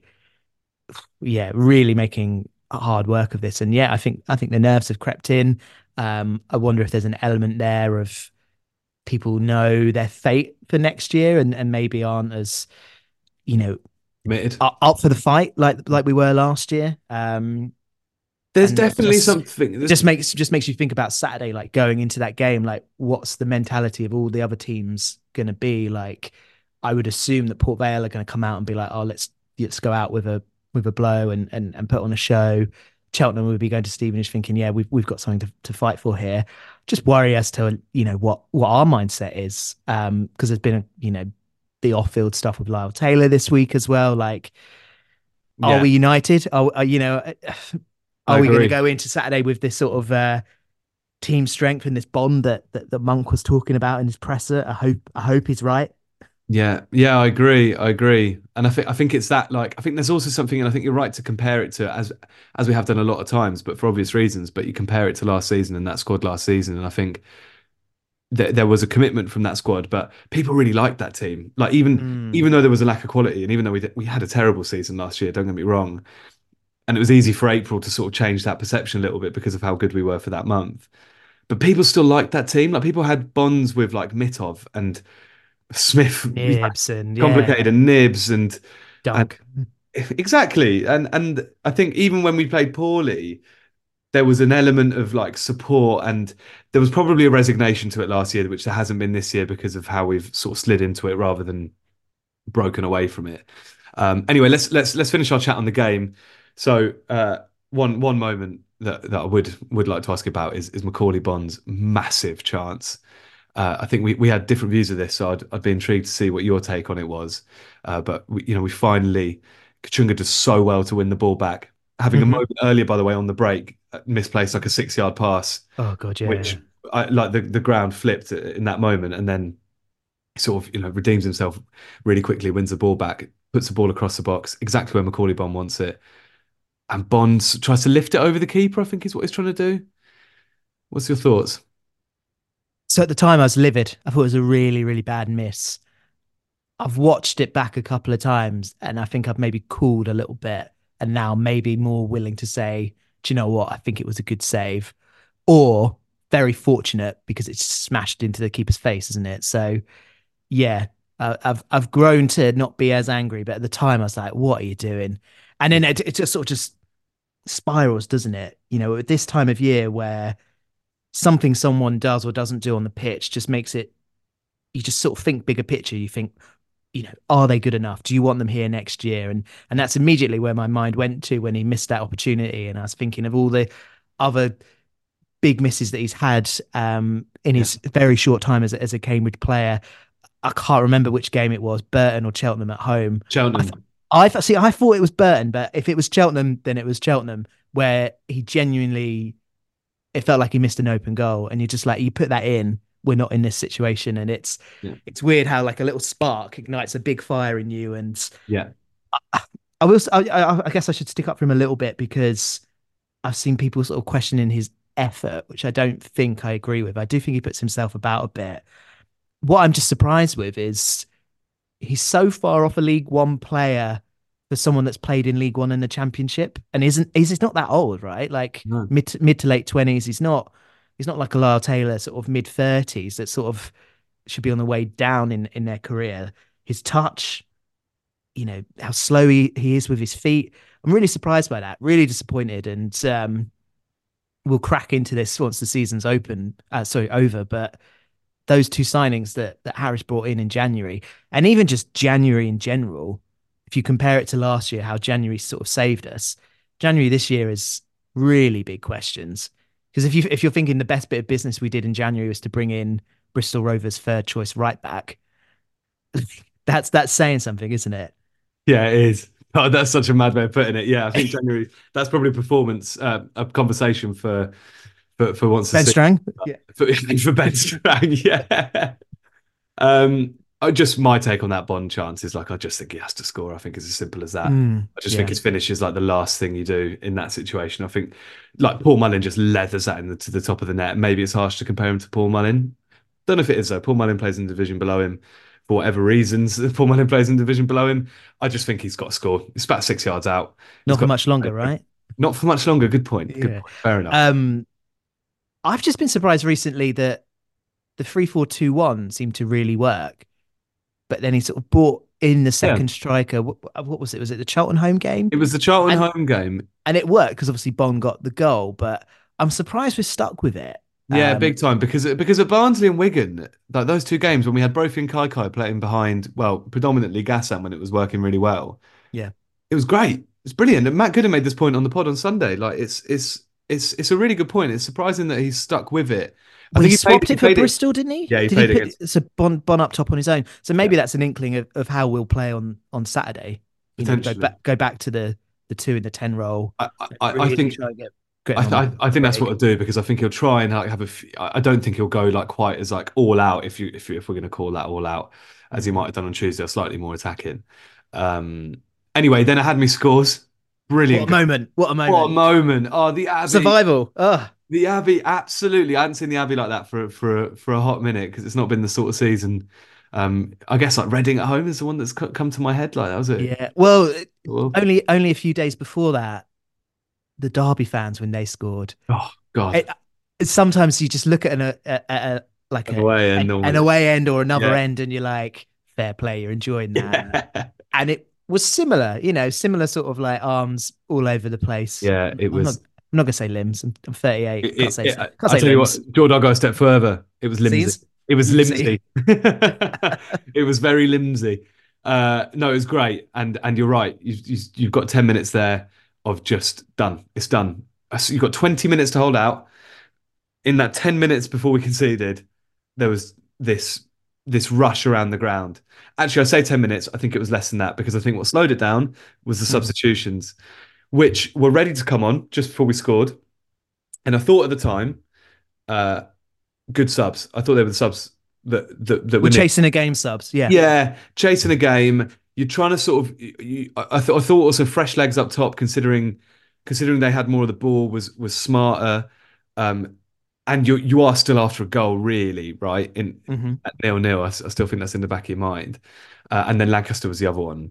yeah really making hard work of this. And yeah, I think I think the nerves have crept in. Um, I wonder if there's an element there of people know their fate for next year and, and maybe aren't as you know Committed. up for the fight like like we were last year. Um, There's and it definitely just something. it There's just makes just makes you think about Saturday, like going into that game, like what's the mentality of all the other teams going to be like? I would assume that Port Vale are going to come out and be like, oh, let's let's go out with a with a blow and and and put on a show. Cheltenham would be going to Stevenage thinking, yeah, we've we've got something to, to fight for here. Just worry as to you know what what our mindset is, um, because there's been a you know the off field stuff with Lyle Taylor this week as well. Like, are Yeah, we united? Are, are you know I are we going to agree. go into Saturday with this sort of uh, team strength and this bond that, that that Monk was talking about in his presser? I hope I hope he's right. Yeah, yeah, I agree. I agree. And I think I think it's that like I think there's also something, and I think you're right to compare it to as as we have done a lot of times, but for obvious reasons. But you compare it to last season and that squad last season, and I think th there was a commitment from that squad. But people really liked that team. Like even Mm, even though there was a lack of quality, and even though we we had a terrible season last year, don't get me wrong, and it was easy for April to sort of change that perception a little bit because of how good we were for that month. But people still liked that team. Like people had bonds with like Mitov and Smith, yeah, Nibs and yeah, complicated and Nibs and and Dunk. exactly. And and I think even when we played poorly, there was an element of like support and there was probably a resignation to it last year, which there hasn't been this year because of how we've sort of slid into it rather than broken away from it. Um, anyway, let's let's let's finish our chat on the game. So uh, one one moment that, that I would would like to ask about is is Macaulay Bond's massive chance. Uh, I think we, we had different views of this, so I'd, I'd be intrigued to see what your take on it was. Uh, but we, you know, we finally Kachunga does so well to win the ball back, having a Hmm. moment earlier, by the way, on the break, uh, misplaced like a six yard pass, Oh god, yeah. which I, like the the ground flipped in that moment, and then sort of you know redeems himself really quickly, wins the ball back, puts the ball across the box, exactly where Macaulay Bonne wants it. and Bond tries to lift it over the keeper, I think is what he's trying to do. What's your thoughts? So at the time, I was livid. I thought it was a really, really bad miss. I've watched it back a couple of times, and I think I've maybe cooled a little bit, and now maybe more willing to say, do you know what? I think it was a good save, or very fortunate because it's smashed into the keeper's face, isn't it? So yeah, uh, I've I've grown to not be as angry, but at the time I was like, what are you doing? And then it, it just sort of just spirals, doesn't it? You know, at this time of year where something someone does or doesn't do on the pitch just makes it, you just sort of think bigger picture. You think, you know, are they good enough? Do you want them here next year? And and that's immediately where my mind went to when he missed that opportunity. And I was thinking of all the other big misses that he's had um, in Yeah. his very short time as a, as a Cambridge player. I can't remember which game it was, Burton or Cheltenham at home. I th- Cheltenham. I th- see. I thought it was Burton, but if it was Cheltenham, then it was Cheltenham, where he genuinely, it felt like he missed an open goal, and you just like you put that in. We're not in this situation, and it's Yeah. it's weird how like a little spark ignites a big fire in you. And Yeah. I, I will. I, I, I guess I should stick up for him a little bit because I've seen people sort of questioning his effort, which I don't think I agree with. I do think he puts himself about a bit. What I'm just surprised with is he's so far off a League One player for someone that's played in League One and the Championship, and isn't he's, he's not that old, right? Like No. mid to, mid to late twenties. He's not he's not like a Lyle Taylor, sort of mid thirties that sort of should be on the way down in in their career. His touch, you know, how slow he, he is with his feet. I'm really surprised by that. Really disappointed, and um, we'll crack into this once the season's open. Uh, sorry, over, but those two signings that that Harris brought in in January, and even just January in general, if you compare it to last year, how January sort of saved us, January this year is really big questions. Because if you if you're thinking the best bit of business we did in January was to bring in Bristol Rovers' third choice right back, that's that's saying something, isn't it? Yeah, it is. Oh, that's such a mad way of putting it. Yeah, I think January, that's probably performance, uh, a conversation for for for once to Ben see Strang, yeah, for, for Ben Strang. Yeah. Um, I just my take on that Bond chance is like I just think he has to score. I think it's as simple as that. mm, I just think yeah, his finish is like the last thing you do in that situation. I think like Paul Mullin just leathers that in the, to the top of the net. Maybe it's harsh to compare him to Paul Mullin. Don't know if it is though. Paul Mullin plays in the division below him for whatever reasons. Paul Mullin plays in the division below him. I just think he's got to score. It's about six yards out. He's not for got much longer, right? not for much longer. Good point. Good Yeah. point. Fair enough. Um, I've just been surprised recently that the three four two one seemed to really work, but then he sort of brought in the Yeah. second striker. What, what was it? Was it the Charlton home game? It was the Charlton And home game. and it worked because obviously Bond got the goal, but I'm surprised we're stuck with it. Yeah, Um, big time because because at Barnsley and Wigan, like those two games when we had Brophy and Kai Kai playing behind, well, predominantly Gassam when it was working really well. yeah. It was great. It's brilliant. And Matt Gooden made this point on the pod on Sunday. Like it's it's it's it's a really good point. It's surprising that he's stuck with it. I Well, think he he played swapped he it for played it. Bristol, didn't he? Yeah, he Did he played put against. so Bon, bon up top on his own? So Yeah, maybe that's an inkling of, of how we'll play on on Saturday. You know, go potentially. back go back to the the two in the ten role. I I, I Really think try and get I, getting I on I think that's what Greg. he'll do because I think he'll try and like have a. f- I I don't think he'll go like quite as like all out if you if you, if we're going to call that all out as he Mm. might have done on Tuesday or slightly more attacking. Um. Anyway, then I had me scores. What a Brilliant. moment! What a What a moment! moment. Oh, the Abbey. Survival. Oh, The Abbey, absolutely. I hadn't seen the Abbey like that for for for a hot minute because it's not been the sort of season. Um, I guess like Reading at home is the one that's co- come to my head. Like that was it. yeah. Well, Well, only only a few days before that, the Derby fans when they scored. oh God, It, sometimes you just look at an a, a, a like an a away end an, an normally. away end or another Yeah, end, and you're like, fair play, you're enjoying that. yeah, And it was similar, you know, similar sort of like arms all over the place. yeah. It I'm not was. I'm not gonna say limbs. I'm, I'm thirty-eight. It, Can't it, say it, can't I say tell you what, limbs. George, I'll go a step further. It was limsy. Sees? It was Limsy. limsy. It was very limsy. Uh, no, it was great. And and you're right. You, you you've got ten minutes there of just done. It's done. So you've got twenty minutes to hold out. In that ten minutes before we conceded, there was this this rush around the ground. Actually, I say ten minutes. I think it was less than that because I think what slowed it down was the Mm. substitutions, which were ready to come on just before we scored. And I thought at the time, uh, good subs. I thought they were the subs that that, that were We're needed. chasing a game subs. Yeah. Yeah, chasing a game. You're trying to sort of. You, I, I, th- I thought also fresh legs up top, considering considering they had more of the ball, was was smarter. Um, and you you are still after a goal, really, right? In Hmm. at nil nil, I, s- I still think that's in the back of your mind. Uh, and then Lancaster was the other one.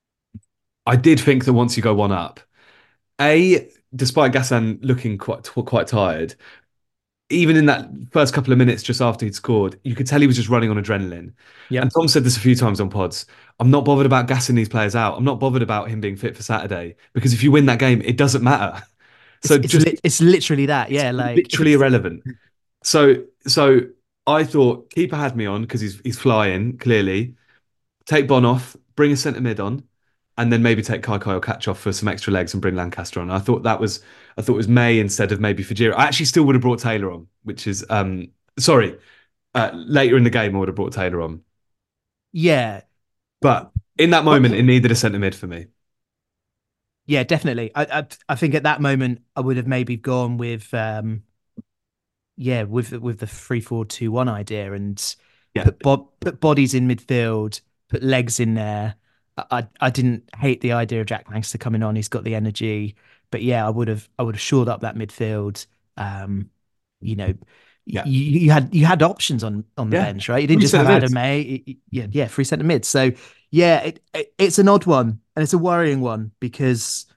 I did think that once you go one up, a despite Gassan looking quite quite tired, even in that first couple of minutes just after he'd scored, you could tell he was just running on adrenaline. And Yep. Tom said this a few times on pods. I'm not bothered about gassing these players out. I'm not bothered about him being fit for Saturday because if you win that game, it doesn't matter. It's So it's just lit it's literally that. it's Yeah, like literally irrelevant. So so I thought keeper had me on because he's he's flying clearly. Take Bon off, bring a centre mid on, and then maybe take Kai Kai or catch off for some extra legs and bring Lancaster on. I thought that was I thought it was May instead of maybe Fajira. I actually still would have brought Taylor on, which is um sorry, uh, later in the game I would have brought Taylor on. yeah, But in that but moment, it needed a centre mid for me. yeah, definitely. I, I I think at that moment I would have maybe gone with um yeah, with with the three four two one idea and Yeah, put bo put bodies in midfield, put legs in there. I, I I didn't hate the idea of Jack Lancaster coming on. He's got the energy, but yeah, I would have I would have shored up that midfield. Um, you know, yeah, you you had you had options on on the yeah. bench, right? You didn't Three just have centre Adam mids. May. Yeah, yeah, three centre mids. So yeah, it, it it's an odd one and it's a worrying one because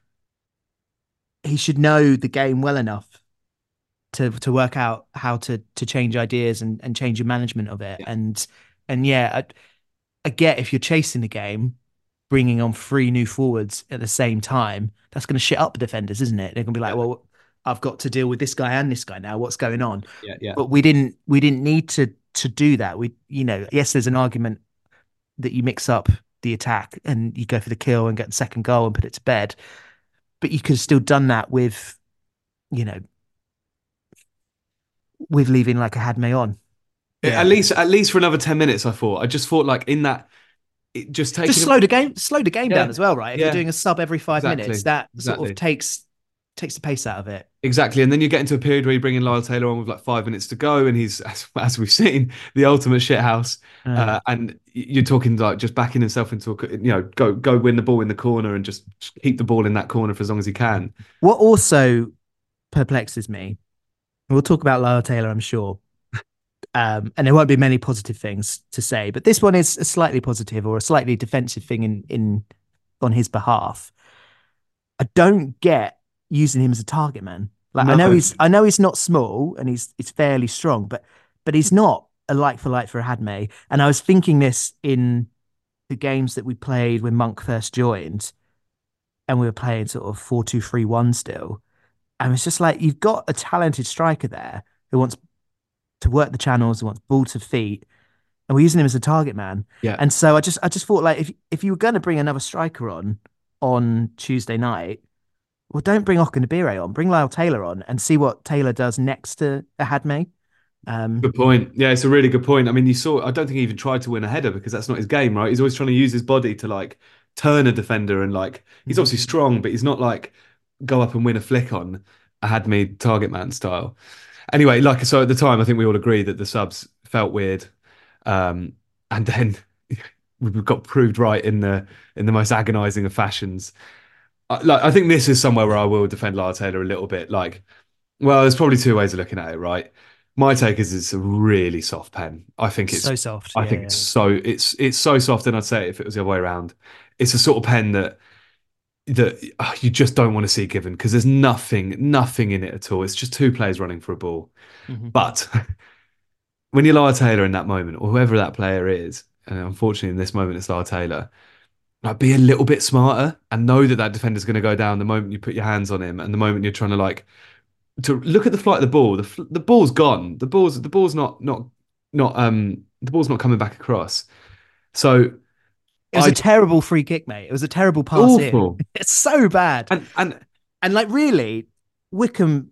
he should know the game well enough to to work out how to to change ideas and and change your management of it. Yeah, And and yeah, I, I get if you're chasing the game, bringing on three new forwards at the same time, that's going to shit up the defenders, isn't it? They're going to be like, yeah, well, I've got to deal with this guy and this guy now. What's going on? yeah, yeah, But we didn't we didn't need to to do that. We you know yes, there's an argument that you mix up the attack and you go for the kill and get the second goal and put it to bed, but you could have still done that with you know with leaving like a Hadme on. At Yeah. least, at least for another ten minutes, I thought. I just thought like in that, it, just Just taking him. slow the game, slow the game down Yeah, as well, right? If you're yeah, doing a sub every five minutes, exactly, that sort of exactly. takes takes the pace out of it. Exactly, and then you get into a period where you bring in Lyle Taylor on with like five minutes to go, and he's, as, as we've seen, the ultimate shithouse. Uh, Uh, and you're talking like just backing himself into a, you know, go go win the ball in the corner and just keep the ball in that corner for as long as he can. what also perplexes me, we'll talk about Lyle Taylor, I'm sure, um, and there won't be many positive things to say, but this one is a slightly positive or a slightly defensive thing in in on his behalf. I don't get using him as a target man. Like I No, know he's I know he's not small and he's he's fairly strong, but but he's not a like for like for a Hadme. And I was thinking this in the games that we played when Monk first joined, and we were playing sort of four two three one still. And it's just like you've got a talented striker there who wants to work the channels, who wants ball to feet, and we're using him as a target man. yeah, And so I just I just thought like if if you were going to bring another striker on on Tuesday night, well, don't bring Okunabire on. Bring Lyle Taylor on and see what Taylor does next to Ahadme. Um, good point. Yeah, it's a really good point. I mean, you saw. I don't think he even tried to win a header because that's not his game, right? He's always trying to use his body to like turn a defender and like he's mhm. obviously strong, but he's not like go up and win a flick on a had me target man style. Anyway, like so at the time, I think we all agree that the subs felt weird, um, and then we got proved right in the in the most agonising of fashions. I, like I think this is somewhere where I will defend Lyle Taylor a little bit. Like, well, there's probably two ways of looking at it, right? My take is it's a really soft pen. I think it's So soft. I Yeah, think it's yeah. so it's it's so soft, and I'd say it if it was the other way around. It's a sort of pen that that uh, you just don't want to see given because there's nothing nothing in it at all. It's just two players running for a ball. Mhm. But when you're Lyle Taylor in that moment, or whoever that player is, and unfortunately in this moment it's Lyle Taylor, like be a little bit smarter and know that that defender's going to go down the moment you put your hands on him, and the moment you're trying to like to look at the flight of the ball. The fl- the ball's gone. The ball's the ball's not not not um the ball's not coming back across. So It was I a terrible free kick, mate. It was a terrible pass in. awful It's so bad. and and And like really, Wickham,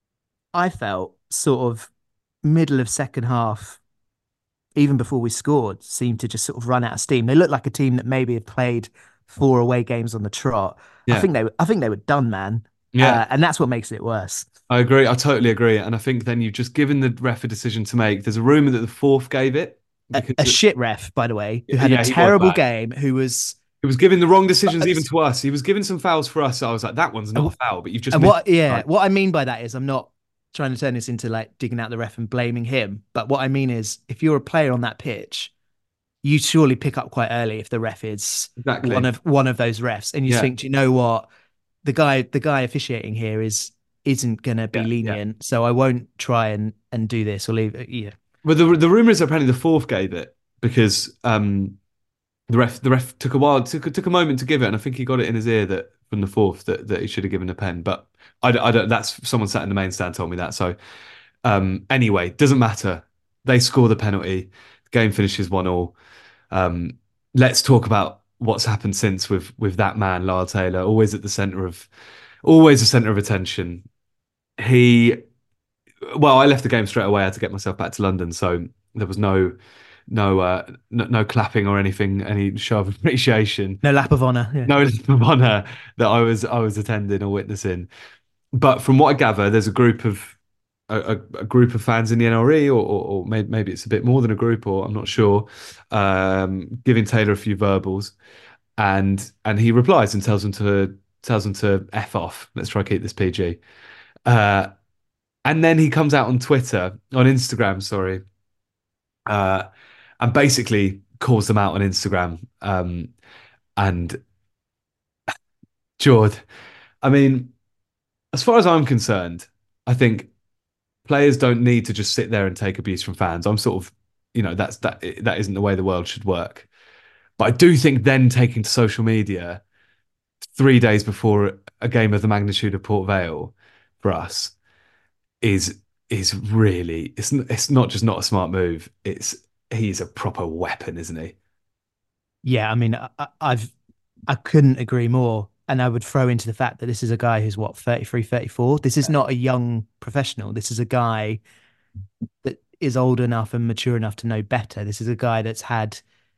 I felt sort of middle of second half, even before we scored, seemed to just sort of run out of steam. They looked like a team that maybe had played four away games on the trot. I yeah think they were, I think they were done, man. yeah Uh, and that's what makes it worse. I agree. I totally agree. And I think then you've just given the ref a decision to make. There's a rumor that the fourth gave it A, because a shit ref, by the way, who had a yeah, he was terrible bad. game, who was He was giving the wrong decisions even But- to us. He was giving some fouls for us. So I was like, that one's not a foul, but you've just And missed. what, yeah, Like, what I mean by that is I'm not trying to turn this into like digging out the ref and blaming him. But what I mean is if you're a player on that pitch, you surely pick up quite early if the ref is one exactly. of one of those refs, and you Yeah. think, do you know what, the guy the guy officiating here is isn't gonna be Yeah. Yeah. lenient, so I won't try and and do this or leave it. Yeah, But the the rumor is apparently the fourth gave it because um the ref the ref took a while took took a moment to give it, and I think he got it in his ear that from the fourth that, that he should have given a pen. But I, don't- I don't. That's someone sat in the main stand told me that. So um anyway, doesn't matter. They score the penalty. The game finishes one all. Um, let's talk about what's happened since with with that man, Lyle Taylor, always at the center of always the center of attention. He well, I left the game straight away. I had to get myself back to London, so there was no no uh no, no clapping or anything, any show of appreciation, no lap of honor. Yeah, no lap of honor that I was I was attending or witnessing. But from what I gather, there's a group of a, a, a group of fans in the N R E, or, or, or maybe, maybe it's a bit more than a group, or I'm not sure, um, giving Taylor a few verbals, and and he replies and tells him to tells him to f off. Let's try to keep this P G. Uh, and then he comes out on Twitter, on Instagram, sorry, uh, and basically calls them out on Instagram. Um, and Jord, I mean, as far as I'm concerned, I think players don't need to just sit there and take abuse from fans. I'm sort of, you know, that's that that isn't the way the world should work. But I do think then taking to social media three days before a game of the magnitude of Port Vale for us is is really it's it's not just not a smart move. It's he's a proper weapon, isn't he? yeah. I mean, I, I've I couldn't agree more. And I would throw into the fact that this is a guy who's what, thirty-three, thirty-four. This is not a young professional. This is a guy that is old enough and mature enough to know better. This is a guy that's had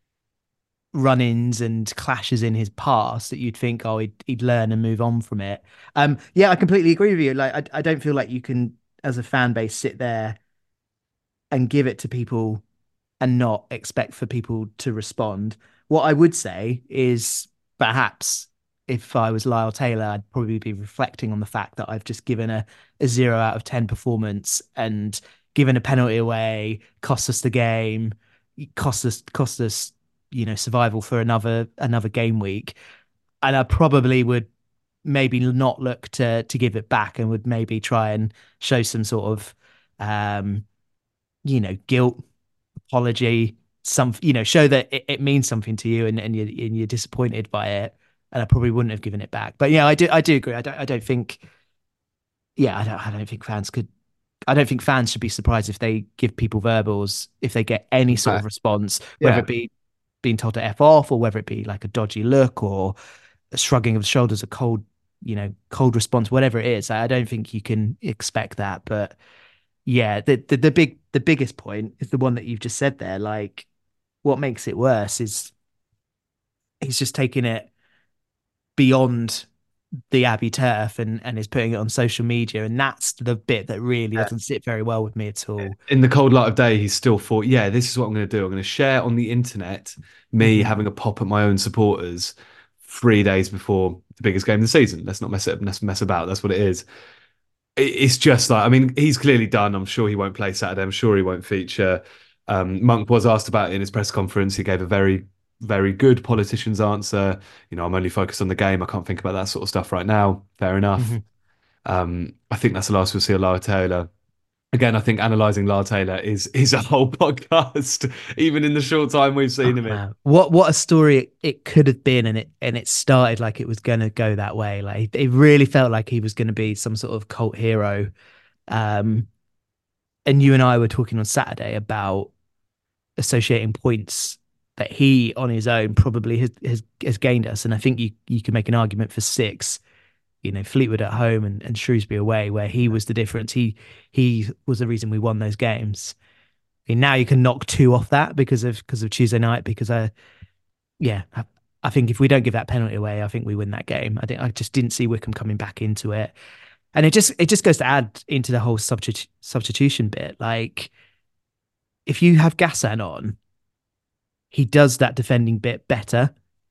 run-ins and clashes in his past that you'd think, oh, he'd, he'd learn and move on from it. Um, yeah, I completely agree with you. Like, I, I don't feel like you can, as a fan base, sit there and give it to people and not expect for people to respond. What I would say is perhaps if I was Lyle Taylor, I'd probably be reflecting on the fact that I've just given a, a zero out of ten performance and given a penalty away, cost us the game, cost us cost us, you know, survival for another another game week. And I probably would maybe not look to to give it back and would maybe try and show some sort of um, you know, guilt, apology, some, you know, show that it, it means something to you and, and you're and you're disappointed by it. And I probably wouldn't have given it back. But yeah, I do I do agree. I don't I don't think yeah, I don't I don't think fans could I don't think fans should be surprised if they give people verbals, if they get any sort Uh, of response, whether yeah, it be being told to F off or whether it be like a dodgy look or a shrugging of the shoulders, a cold, you know, cold response, whatever it is. I don't think you can expect that. But yeah, the, the the big the biggest point is the one that you've just said there. Like, what makes it worse is he's just taking it beyond the Abbey turf and and is putting it on social media, and that's the bit that really doesn't sit very well with me at all. in the cold light of day, he's still thought, yeah, this is what I'm going to do. I'm going to share on the internet me Mhm. having a pop at my own supporters three days before the biggest game of the season. Let's not mess it let's mess about. That's what it is. It's just like, I mean, he's clearly done. I'm sure he won't play Saturday. I'm sure he won't feature. Um, Monk was asked about it in his press conference. He gave a very, very good politician's answer. You know, I'm only focused on the game. I can't think about that sort of stuff right now. Fair enough. Mhm. Um, I think that's the last we'll see of Lara Taylor. Again, I think analysing Lara Taylor is is a whole podcast, even in the short time we've Oh seen him in. man, what what a story it, it could have been, and it and it started like it was going to go that way. Like it really felt like he was going to be some sort of cult hero. Um, and you and I were talking on Saturday about associating points that he on his own probably has has, has gained us, and I think you you could make an argument for six. You know, Fleetwood at home and, and Shrewsbury away, where he was the difference. He he was the reason we won those games. And now you can knock two off that because of because of Tuesday night. Because I, yeah, I, I think if we don't give that penalty away, I think we win that game. I think I just didn't see Wickham coming back into it, and it just it just goes to add into the whole substitu- substitution bit. Like if you have Gassan on, he does that defending bit better.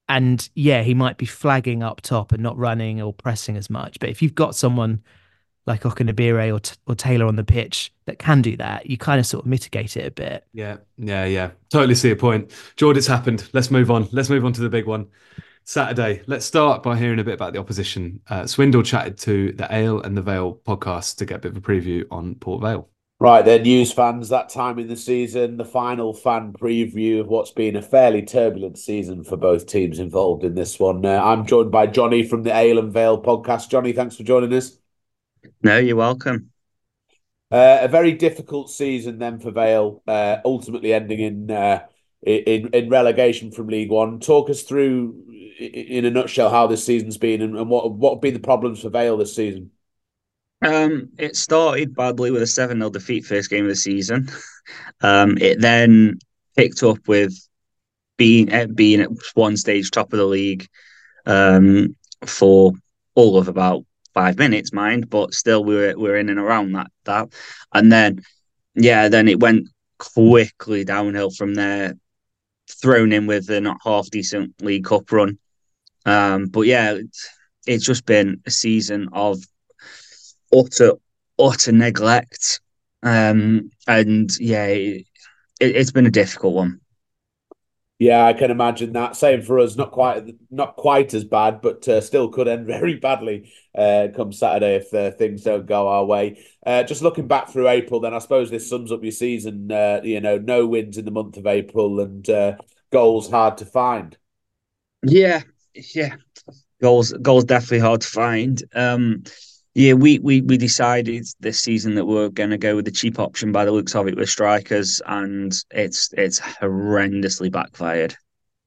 And yeah, he might be flagging up top and not running or pressing as much. But if you've got someone like Okunabire or, or Taylor on the pitch that can do that, you kind of sort of mitigate it a bit. Yeah, yeah, yeah. Totally see a point. George, it's happened. Let's move on. Let's move on to the big one. Saturday. Let's start by hearing a bit about the opposition. Uh, Swindle chatted to the Ale and the Vale podcast to get a bit of a preview on Port Vale. Right then, news fans, that time in the season, the final fan preview of what's been a fairly turbulent season for both teams involved in this one. Uh, I'm joined by Johnny from the Ale and Vale podcast. Johnny, thanks for joining us. No, you're welcome. Uh, a very difficult season then for Vale, uh, ultimately ending in, uh, in in relegation from League One. Talk us through, in a nutshell, how this season's been and, and what what have been the problems for Vale this season. Um, it started badly with a seven nil defeat first game of the season. Um, it then picked up with being at being at one stage top of the league um, for all of about five minutes, mind, but still we were we were in and around that that, and then yeah, then it went quickly downhill from there. Thrown in with a not half decent League Cup run, um, but yeah, it's, it's just been a season of utter utter neglect, um, and yeah, it, it's been a difficult one. Yeah, I can imagine that. Same for us. Not quite, not quite as bad, but uh, still could end very badly uh, come Saturday if uh, things don't go our way. Uh, just looking back through April, then I suppose this sums up your season. Uh, you know, no wins in the month of April and uh, goals hard to find. Yeah, yeah, goals goals definitely hard to find. Um, yeah, we we we decided this season that we're going to go with the cheap option by the looks of it with strikers, and it's it's horrendously backfired.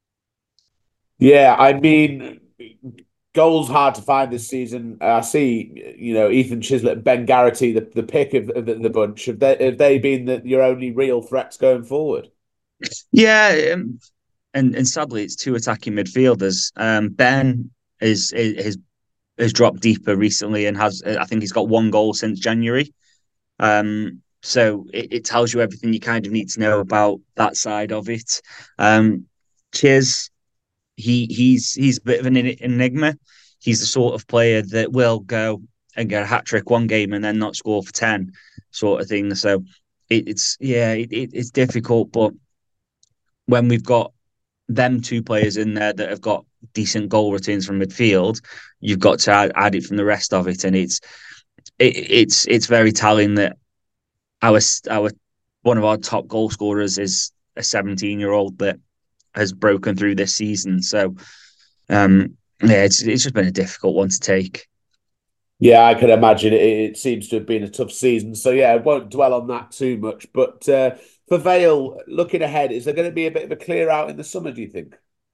Yeah, I mean, goals hard to find this season. I see, you know, Ethan Chislett, Ben Garrity, the, the pick of the, the bunch. Have they have they been the, your only real threats going forward? Yeah, um, and and sadly, it's two attacking midfielders. Um, Ben is is has dropped deeper recently and has I think he's got one goal since January. Um, so it, it tells you everything you kind of need to know about that side of it. Um, Chiz, he he's he's a bit of an enigma. He's the sort of player that will go and get a hat trick one game and then not score for ten, sort of thing. So it, it's yeah, it, it, it's difficult, but when we've got them two players in there that have got decent goal returns from midfield, you've got to add, add it from the rest of it, and it's it, it's it's very telling that our our one of our top goal scorers is a seventeen year old that has broken through this season. So um, yeah, it's it's just been a difficult one to take. Yeah, I can imagine it. It seems to have been a tough season. So yeah, I won't dwell on that too much. But uh, for Vale, looking ahead, is there going to be a bit of a clear out in the summer, do you think?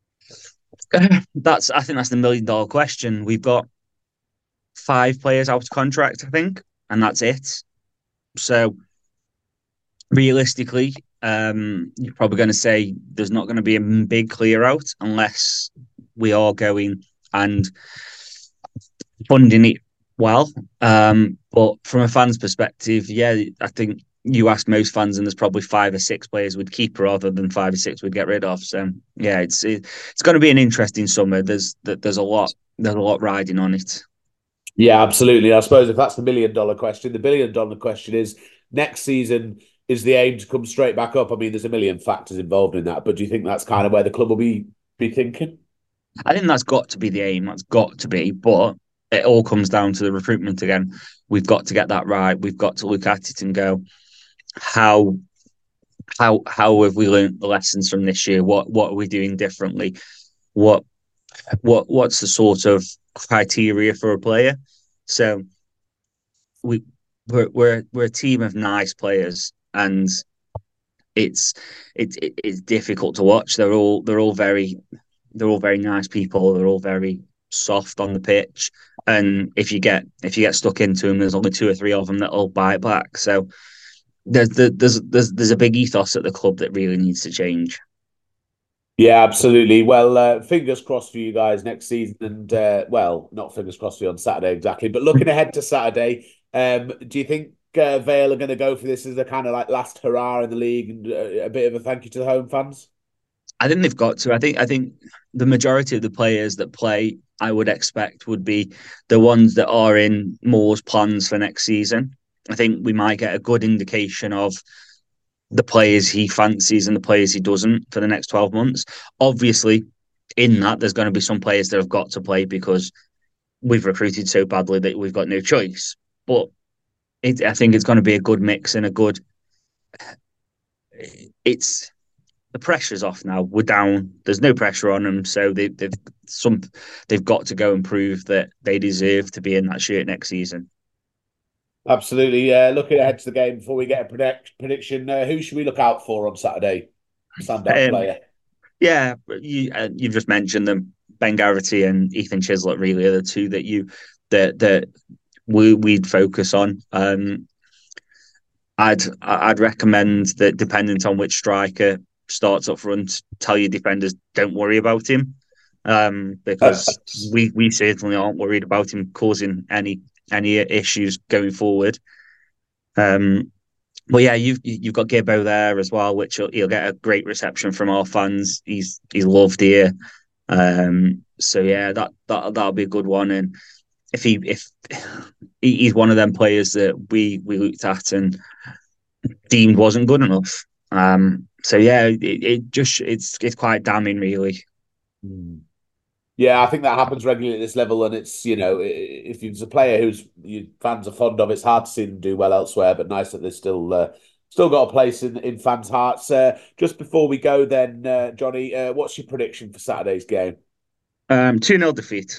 That's I think that's the million dollar question. We've got five players out of contract, I think, and that's it. So realistically, um, you're probably going to say there's not going to be a big clear out unless we are going and funding it well. Um, but from a fan's perspective, yeah, I think you ask most fans, and there's probably five or six players we'd keep rather than five or six we'd get rid of. So yeah, it's it, it's going to be an interesting summer. There's there's a lot there's a lot riding on it. Yeah, absolutely. I suppose if that's the million dollar question, the billion dollar question is next season. Is the aim to come straight back up? I mean, there's a million factors involved in that, but do you think that's kind of where the club will be be thinking? I think that's got to be the aim. That's got to be, but it all comes down to the recruitment again. We've got to get that right. We've got to look at it and go, how how how have we learned the lessons from this year? What what are we doing differently? What what what's the sort of criteria for a player? So we we're we're we're a team of nice players, and it's it's it's difficult to watch. They're all they're all very they're all very nice people. They're all very soft on the pitch, and if you get if you get stuck into them, there's only two or three of them that'll bite back. So there's there's there's there's a big ethos at the club that really needs to change. Yeah, absolutely. Well, uh, fingers crossed for you guys next season, and uh, well, not fingers crossed for you on Saturday exactly, but looking ahead to Saturday, um, do you think uh, Vale are going to go for this as a kind of like last hurrah in the league and uh, a bit of a thank you to the home fans? I think they've got to. I think I think the majority of the players that play, I would expect, would be the ones that are in Moore's plans for next season. I think we might get a good indication of the players he fancies and the players he doesn't for the next twelve months. Obviously, in that, there's going to be some players that have got to play because we've recruited so badly that we've got no choice. But it, I think it's going to be a good mix and a good. It's the pressure's off now. We're down. There's no pressure on them, so they, they've some. They've got to go and prove that they deserve to be in that shirt next season. Absolutely. Uh, looking ahead to the game before we get a predict- prediction, uh, who should we look out for on Saturday? Standout um, player. Yeah, you uh, you've just mentioned them. Ben Garrity and Ethan Chislett really are the two that you that that we we'd focus on. Um, I'd I'd recommend that, dependent on which striker starts up front, tell your defenders don't worry about him, um, because we we certainly aren't worried about him causing any any issues going forward. Um, but yeah, you've you've got Gibbo there as well, which he'll, he'll get a great reception from our fans. He's he's loved here. Um, so yeah, that that that'll be a good one. And if he if he's one of them players that we we looked at and deemed wasn't good enough. Um, so yeah, it, it just it's it's quite damning, really. Yeah, I think that happens regularly at this level, and it's, you know, if there's a player who's you fans are fond of, it's hard to see them do well elsewhere. But nice that they're still uh, still got a place in in fans' hearts. Uh, just before we go, then, uh, Johnny, uh, what's your prediction for Saturday's game? Um, two nil defeat.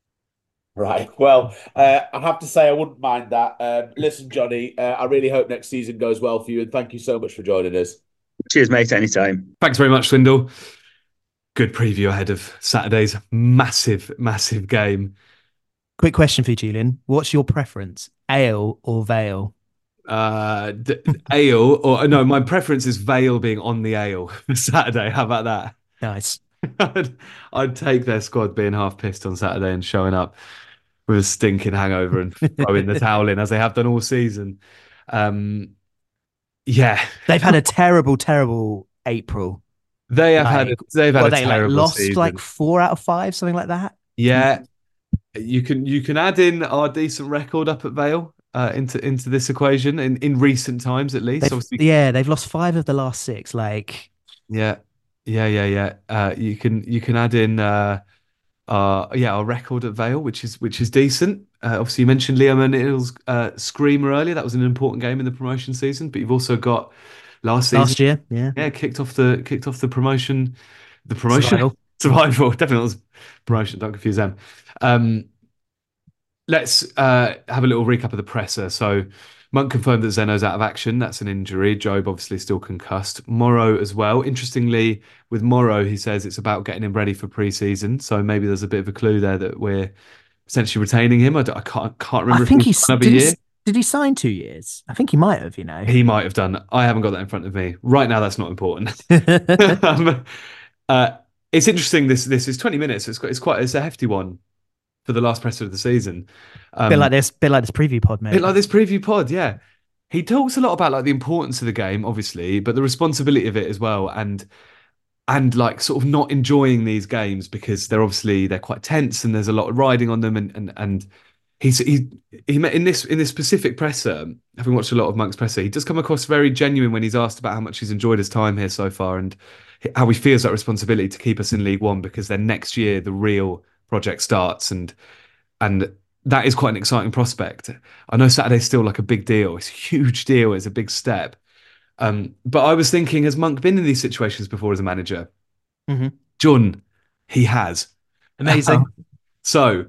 Right. Well, uh, I have to say I wouldn't mind that. Um, listen, Johnny, uh, I really hope next season goes well for you, and thank you so much for joining us. Cheers, mate. Anytime. Thanks very much, Swindle. Good preview ahead of Saturday's massive, massive game. Quick question for you, Julian. What's your preference, ale or Vale? Uh, d- ale, or no, my preference is Vale being on the ale for Saturday. How about that? Nice. I'd, I'd take their squad being half pissed on Saturday and showing up with a stinking hangover and throwing the towel in, as they have done all season. Um, yeah. They've had a terrible, terrible April. They have like, had a, they've had well, a they terrible like lost season. like four out of five, something like that. Yeah, you can you can add in our decent record up at Vale uh, into into this equation in, in recent times, at least. They've, Obviously, yeah, they've lost five of the last six. Like, yeah, yeah, yeah, yeah. Uh, you can you can add in uh, uh, yeah, our record at Vale, which is which is decent. Uh, obviously, you mentioned Liam O'Neill's uh, screamer earlier. That was an important game in the promotion season, but you've also got. Last season, last year, yeah, yeah, kicked off the kicked off the promotion, the promotion survival, survival. Definitely was promotion. Don't confuse them. Um, let's uh, have a little recap of the presser. So, Monk confirmed that Zeno's out of action. That's an injury. Job obviously still concussed. Morrow as well. Interestingly, with Morrow, he says it's about getting him ready for pre-season. So maybe there's a bit of a clue there that we're potentially retaining him. I, I can't can't remember. I think he's he's another year. Did he sign two years? I think he might have, you know. He might have done. I haven't got that in front of me. Right now, that's not important. um, uh, it's interesting, this this is twenty minutes. It's, it's quite it's a hefty one for the last presser of the season. Um, bit like this, bit like this preview pod, mate. Bit like this preview pod, yeah. He talks a lot about like the importance of the game, obviously, but the responsibility of it as well, and and like sort of not enjoying these games because they're obviously they're quite tense and there's a lot of riding on them, and and and He's he he met in this in this specific presser. Having watched a lot of Monk's presser, he does come across very genuine when he's asked about how much he's enjoyed his time here so far and how he feels that responsibility to keep us in League One, because then next year the real project starts, and and that is quite an exciting prospect. I know Saturday's still like a big deal. It's a huge deal. It's a big step. Um, but I was thinking, has Monk been in these situations before as a manager? Mm-hmm. John, he has. Amazing. So.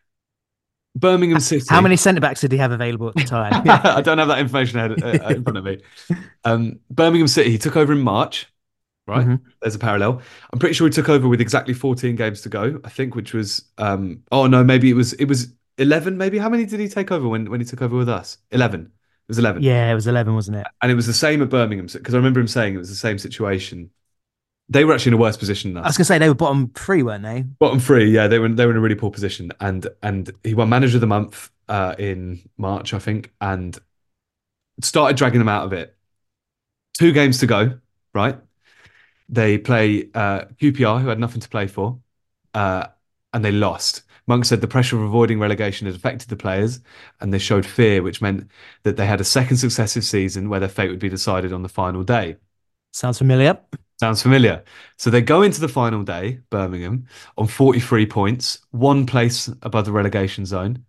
Birmingham City. How many centre backs did he have available at the time? I don't have that information ahead, uh, in front of me. Um, Birmingham City, he took over in March, right? Mm-hmm. There's a parallel. I'm pretty sure he took over with exactly fourteen games to go, I think, which was, um, oh no, maybe it was it was eleven, maybe. How many did he take over when, when he took over with us? eleven. It was eleven. Yeah, it was eleven, wasn't it? And it was the same at Birmingham, because I remember him saying it was the same situation. They were actually in a worse position than us. I was going to say they were bottom three, weren't they? Bottom three, yeah. They were they were in a really poor position, and and he won Manager of the Month uh, in March, I think, and started dragging them out of it. Two games to go, right? They play uh, Q P R, who had nothing to play for, uh, and they lost. Monk said the pressure of avoiding relegation had affected the players, and they showed fear, which meant that they had a second successive season where their fate would be decided on the final day. Sounds familiar. Sounds familiar. So they go into the final day, Birmingham, on forty-three points, one place above the relegation zone.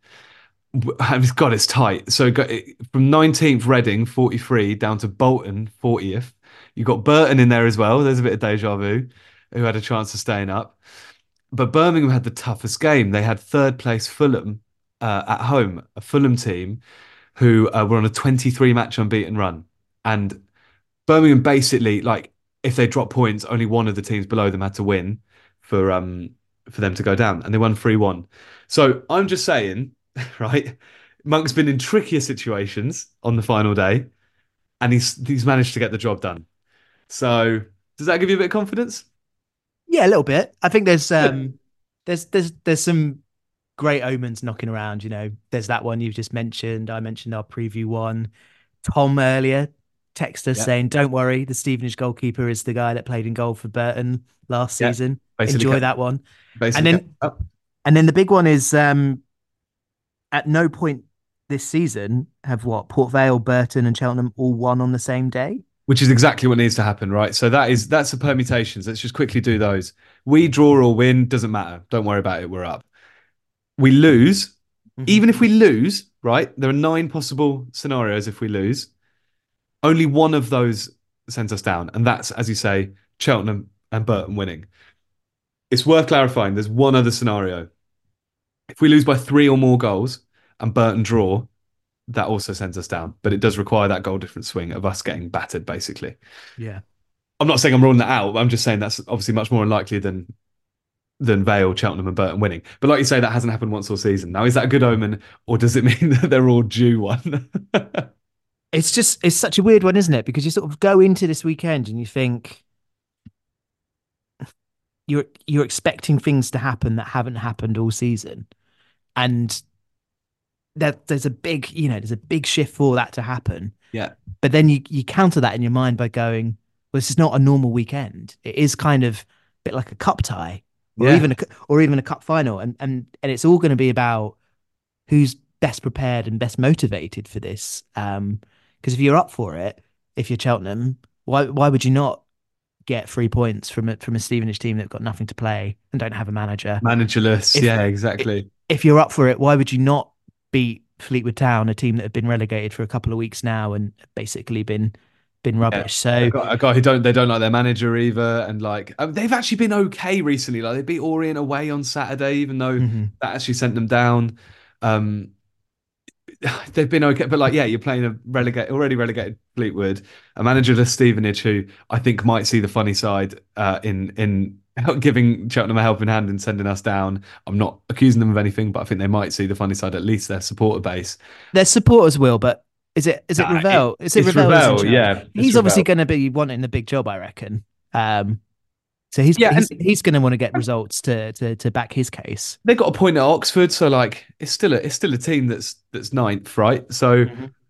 And God, it's tight. So from nineteenth Reading, forty-three, down to Bolton, fortieth. You've got Burton in there as well. There's a bit of deja vu, who had a chance of staying up. But Birmingham had the toughest game. They had third place Fulham uh, at home, a Fulham team who uh, were on a twenty-three match unbeaten run. And Birmingham basically, like, if they dropped points, only one of the teams below them had to win for um for them to go down. And they won three one. So I'm just saying, right, Monk's been in trickier situations on the final day, and he's he's managed to get the job done. So does that give you a bit of confidence? Yeah, a little bit. I think there's um there's there's there's some great omens knocking around. You know, there's that one you've just mentioned. I mentioned our preview one. Tom earlier texted us Yeah. saying, "Don't worry, the Stevenage goalkeeper is the guy that played in goal for Burton last Yeah, season. basically Enjoy kept- that one." Basically, And then kept- and then the big one is um at no point this season have what Port Vale, Burton, and Cheltenham all won on the same day. which is exactly what needs to happen, right? So that is that's the permutations. Let's just quickly do those. We draw or win, doesn't matter. Don't worry about it. We're up. We lose, Mhm. even if we lose, right? There are nine possible scenarios if we lose. Only one of those sends us down, and that's, as you say, Cheltenham and Burton winning. It's worth clarifying. There's one other scenario. If we lose by three or more goals and Burton draw, that also sends us down. But it does require that goal difference swing of us getting battered, basically. Yeah. I'm not saying I'm ruling that out, but I'm just saying that's obviously much more unlikely than than Vale, Cheltenham, and Burton winning. But like you say, that hasn't happened once all season. Now, is that a good omen, or does it mean that they're all due one? It's just it's such a weird one, isn't it? Because you sort of go into this weekend and you think you're you're expecting things to happen that haven't happened all season. And that there's a big, you know, there's a big shift for that to happen. Yeah. But then you you counter that in your mind by going, well, this is not a normal weekend. It is kind of a bit like a cup tie, or Yeah. even a or even a cup final, and and and it's all going to be about who's best prepared and best motivated for this. Um, because if you're up for it, if you're Cheltenham, why why would you not get three points from a from a Stevenage team that've got nothing to play and don't have a manager? Managerless. If- Yeah, exactly. If you're up for it, why would you not beat Fleetwood Town, a team that have been relegated for a couple of weeks now and basically been been rubbish? So a guy, a guy who don't they don't like their manager either, and like um, they've actually been okay recently. Like they beat Orient away on Saturday, even though Mhm. that actually sent them down. Um, they've been okay, but like yeah, you're playing a relegate already relegated Fleetwood, a managerless Stevenage who I think might see the funny side uh, in in giving Cheltenham a helping hand and sending us down. I'm not accusing them of anything, but I think they might see the funny side, at least their supporter base. their supporters will, but is it is it Nah, Ravel? Is it it's Ravel? who's in Ravel, charge? yeah, it's He's obviously Ravel. going to be wanting the big job, I reckon. Um, so he's Yeah, he's, he's going to want to get results to to to back his case. They got a point at Oxford, so like it's still a it's still a team that's that's ninth, right? So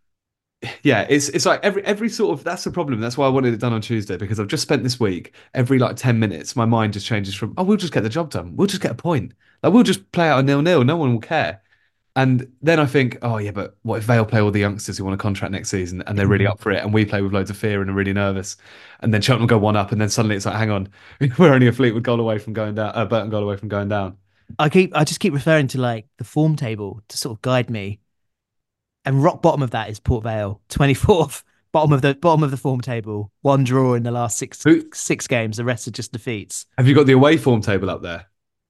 yeah, it's it's like every every sort of that's the problem. That's why I wanted it done on Tuesday, because I've just spent this week every like ten minutes, my mind just changes from, oh, we'll just get the job done. We'll just get a point. Like we'll just play out a nil-nil, no one will care. And then I think, oh yeah, but what if Vale play all the youngsters who want a contract next season and they're really up for it, and we play with loads of fear and are really nervous, and then Cheltenham go one up, and then suddenly it's like, hang on, we're only a Fleetwood goal away from going down, uh, Burton goal away from going down. I keep I just keep referring to like the form table to sort of guide me. And rock bottom of that is Port Vale, twenty-fourth, bottom of the bottom of the form table. One draw in the last six Who- six games. The rest are just defeats. Have you got the away form table up there?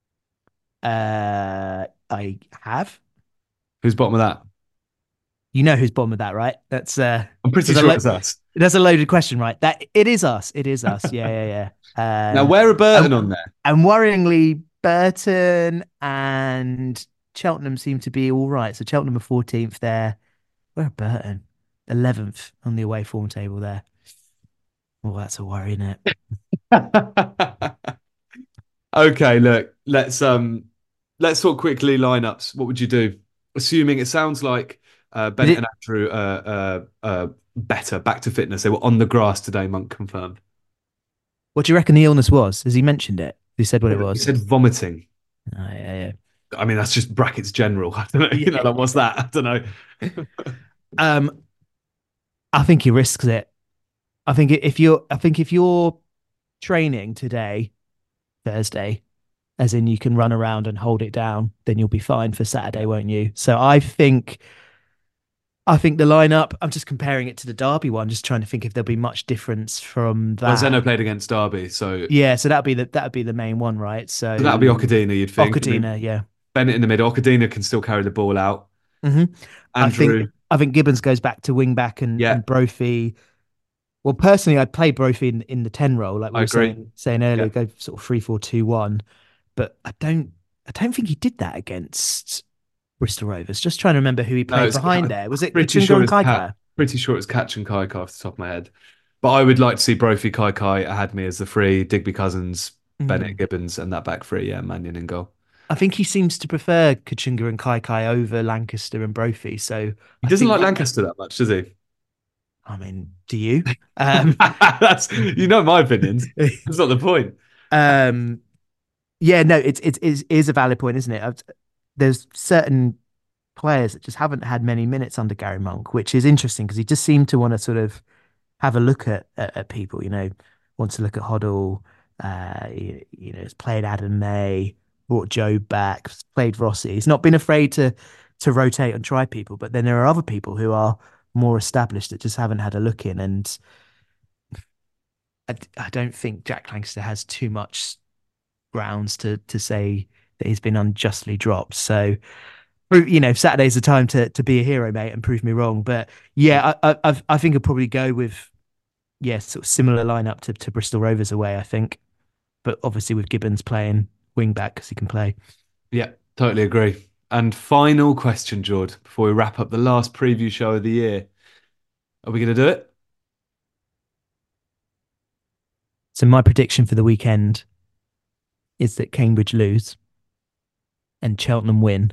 Uh, I have. Who's bottom of that? You know who's bottom of that, right? That's uh, I'm pretty There's a sure lo- it's us. that's a loaded question, right? That it is us. It is us. Yeah, yeah, yeah. Uh, Now, where are Burton um, on there? and worryingly, Burton and Cheltenham seem to be all right. So Cheltenham are fourteenth there. Where are Burton? eleventh on the away form table there. Well, that's a worry, isn't it? Okay, look, let's um let's talk quickly lineups. What would you do? Assuming it sounds like uh Bennett Did it- and Andrew uh uh uh better, back to fitness. They were on the grass today, Monk confirmed. What do you reckon the illness was? Has he mentioned it? He said what it He was. said vomiting. Oh, yeah, yeah. I mean, that's just brackets general. I don't know. You know, like, what's that? I don't know. Um, I think he risks it. I think if you're, I think if you're training today, Thursday, as in you can run around and hold it down, then you'll be fine for Saturday, won't you? So I think, I think the lineup. I'm just comparing it to the Derby one, just trying to think if there'll be much difference from that. Well, Zeno played against Derby, so yeah, so that'd be the that'd be the main one, right? So, so that'll be Okadina, you'd think. Okadina, I mean, yeah. Bennett in the middle. Okadina can still carry the ball out. Mm-hmm. I Andrew, think I think Gibbons goes back to wing back and, Yeah. and Brophy. Well, personally, I'd play Brophy in, in the ten role, like we I were agree. saying saying earlier, Yeah. go sort of three four two one. But I don't I don't think he did that against Bristol Rovers. Just trying to remember who he No, played it's- behind there. Was it pretty Kachunga sure and it's Kaikai? Cat. Pretty sure it's Catch and Kai Kai off the top of my head. But I would like to see Brophy, Kai Kai, Ahadmi as the three, Digby Cousins, Mm. Bennett, Gibbons, and that back three. Yeah, Mannion in goal. I think he seems to prefer Kachunga and Kaikai over Lancaster and Brophy. So He I doesn't think like that- Lancaster that much, does he? I mean, do you? Um, That's you know my opinions. That's not the point. um, yeah, no, it's it's it's it is a valid point, isn't it? I've, there's certain players that just haven't had many minutes under Gary Monk, which is interesting because he just seemed to want to sort of have a look at, at, at people, you know, wants to look at Hoddle, uh, you, you know, has played Adam May, brought Joe back, played Rossi. He's not been afraid to to rotate and try people, but then there are other people who are more established that just haven't had a look in. And I, I don't think Jack Lancaster has too much grounds to to say that he's been unjustly dropped. So, you know, Saturday's the time to to be a hero, mate, and prove me wrong. But yeah, I I I think I'll probably go with yeah, sort of similar lineup to to Bristol Rovers away. I think, but obviously with Gibbons playing wing back because he can play. Yeah, totally agree. And final question, George, before we wrap up the last preview show of the year. Are we going to do it? So my prediction for the weekend is that Cambridge lose and Cheltenham win.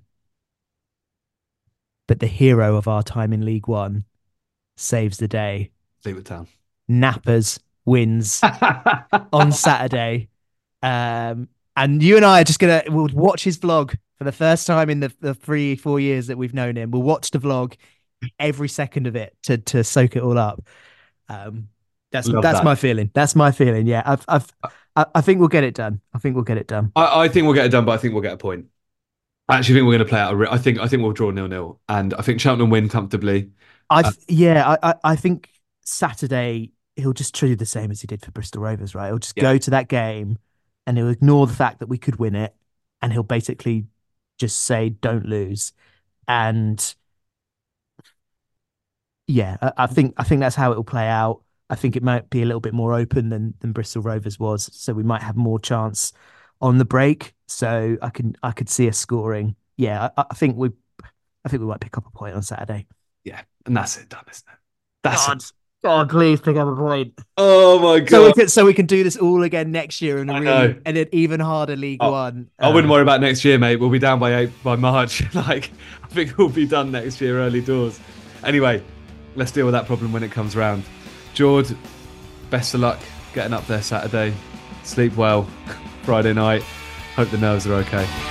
But the hero of our time in League One saves the day. Leave it down. Nappers wins on Saturday. Um, and you and I are just going to, we'll watch his vlog for the first time in the, the three, four years that we've known him. We'll watch the vlog, every second of it to to soak it all up. Um, that's Love that's that. my feeling. That's my feeling. Yeah, I've, I've, I, I think we'll get it done. I think we'll get it done. I, I think we'll get it done, but I think we'll get a point. I actually think we're going to play out a re- I think I think we'll draw nil nil, and I think Cheltenham win comfortably. I Uh, yeah, I, I I think Saturday he'll just treat the same as he did for Bristol Rovers, right? He'll just Yeah. go to that game and he'll ignore the fact that we could win it, and he'll basically just say, "Don't lose," and yeah, I, I think I think that's how it will play out. I think it might be a little bit more open than than Bristol Rovers was, so we might have more chance on the break. So I can I could see us scoring. Yeah, I, I think we I think we might pick up a point on Saturday. Yeah, and that's it done, isn't it? That's God, it. God, please pick up a point. Oh my So we god! can so we can do this all again next year in a I really know. and an even harder League Oh, One. I wouldn't Um, worry about next year, mate. We'll be down by eight by March. Like I think we'll be done next year, early doors. Anyway, let's deal with that problem when it comes round. George, best of luck getting up there Saturday. Sleep well Friday night. Hope the nerves are okay.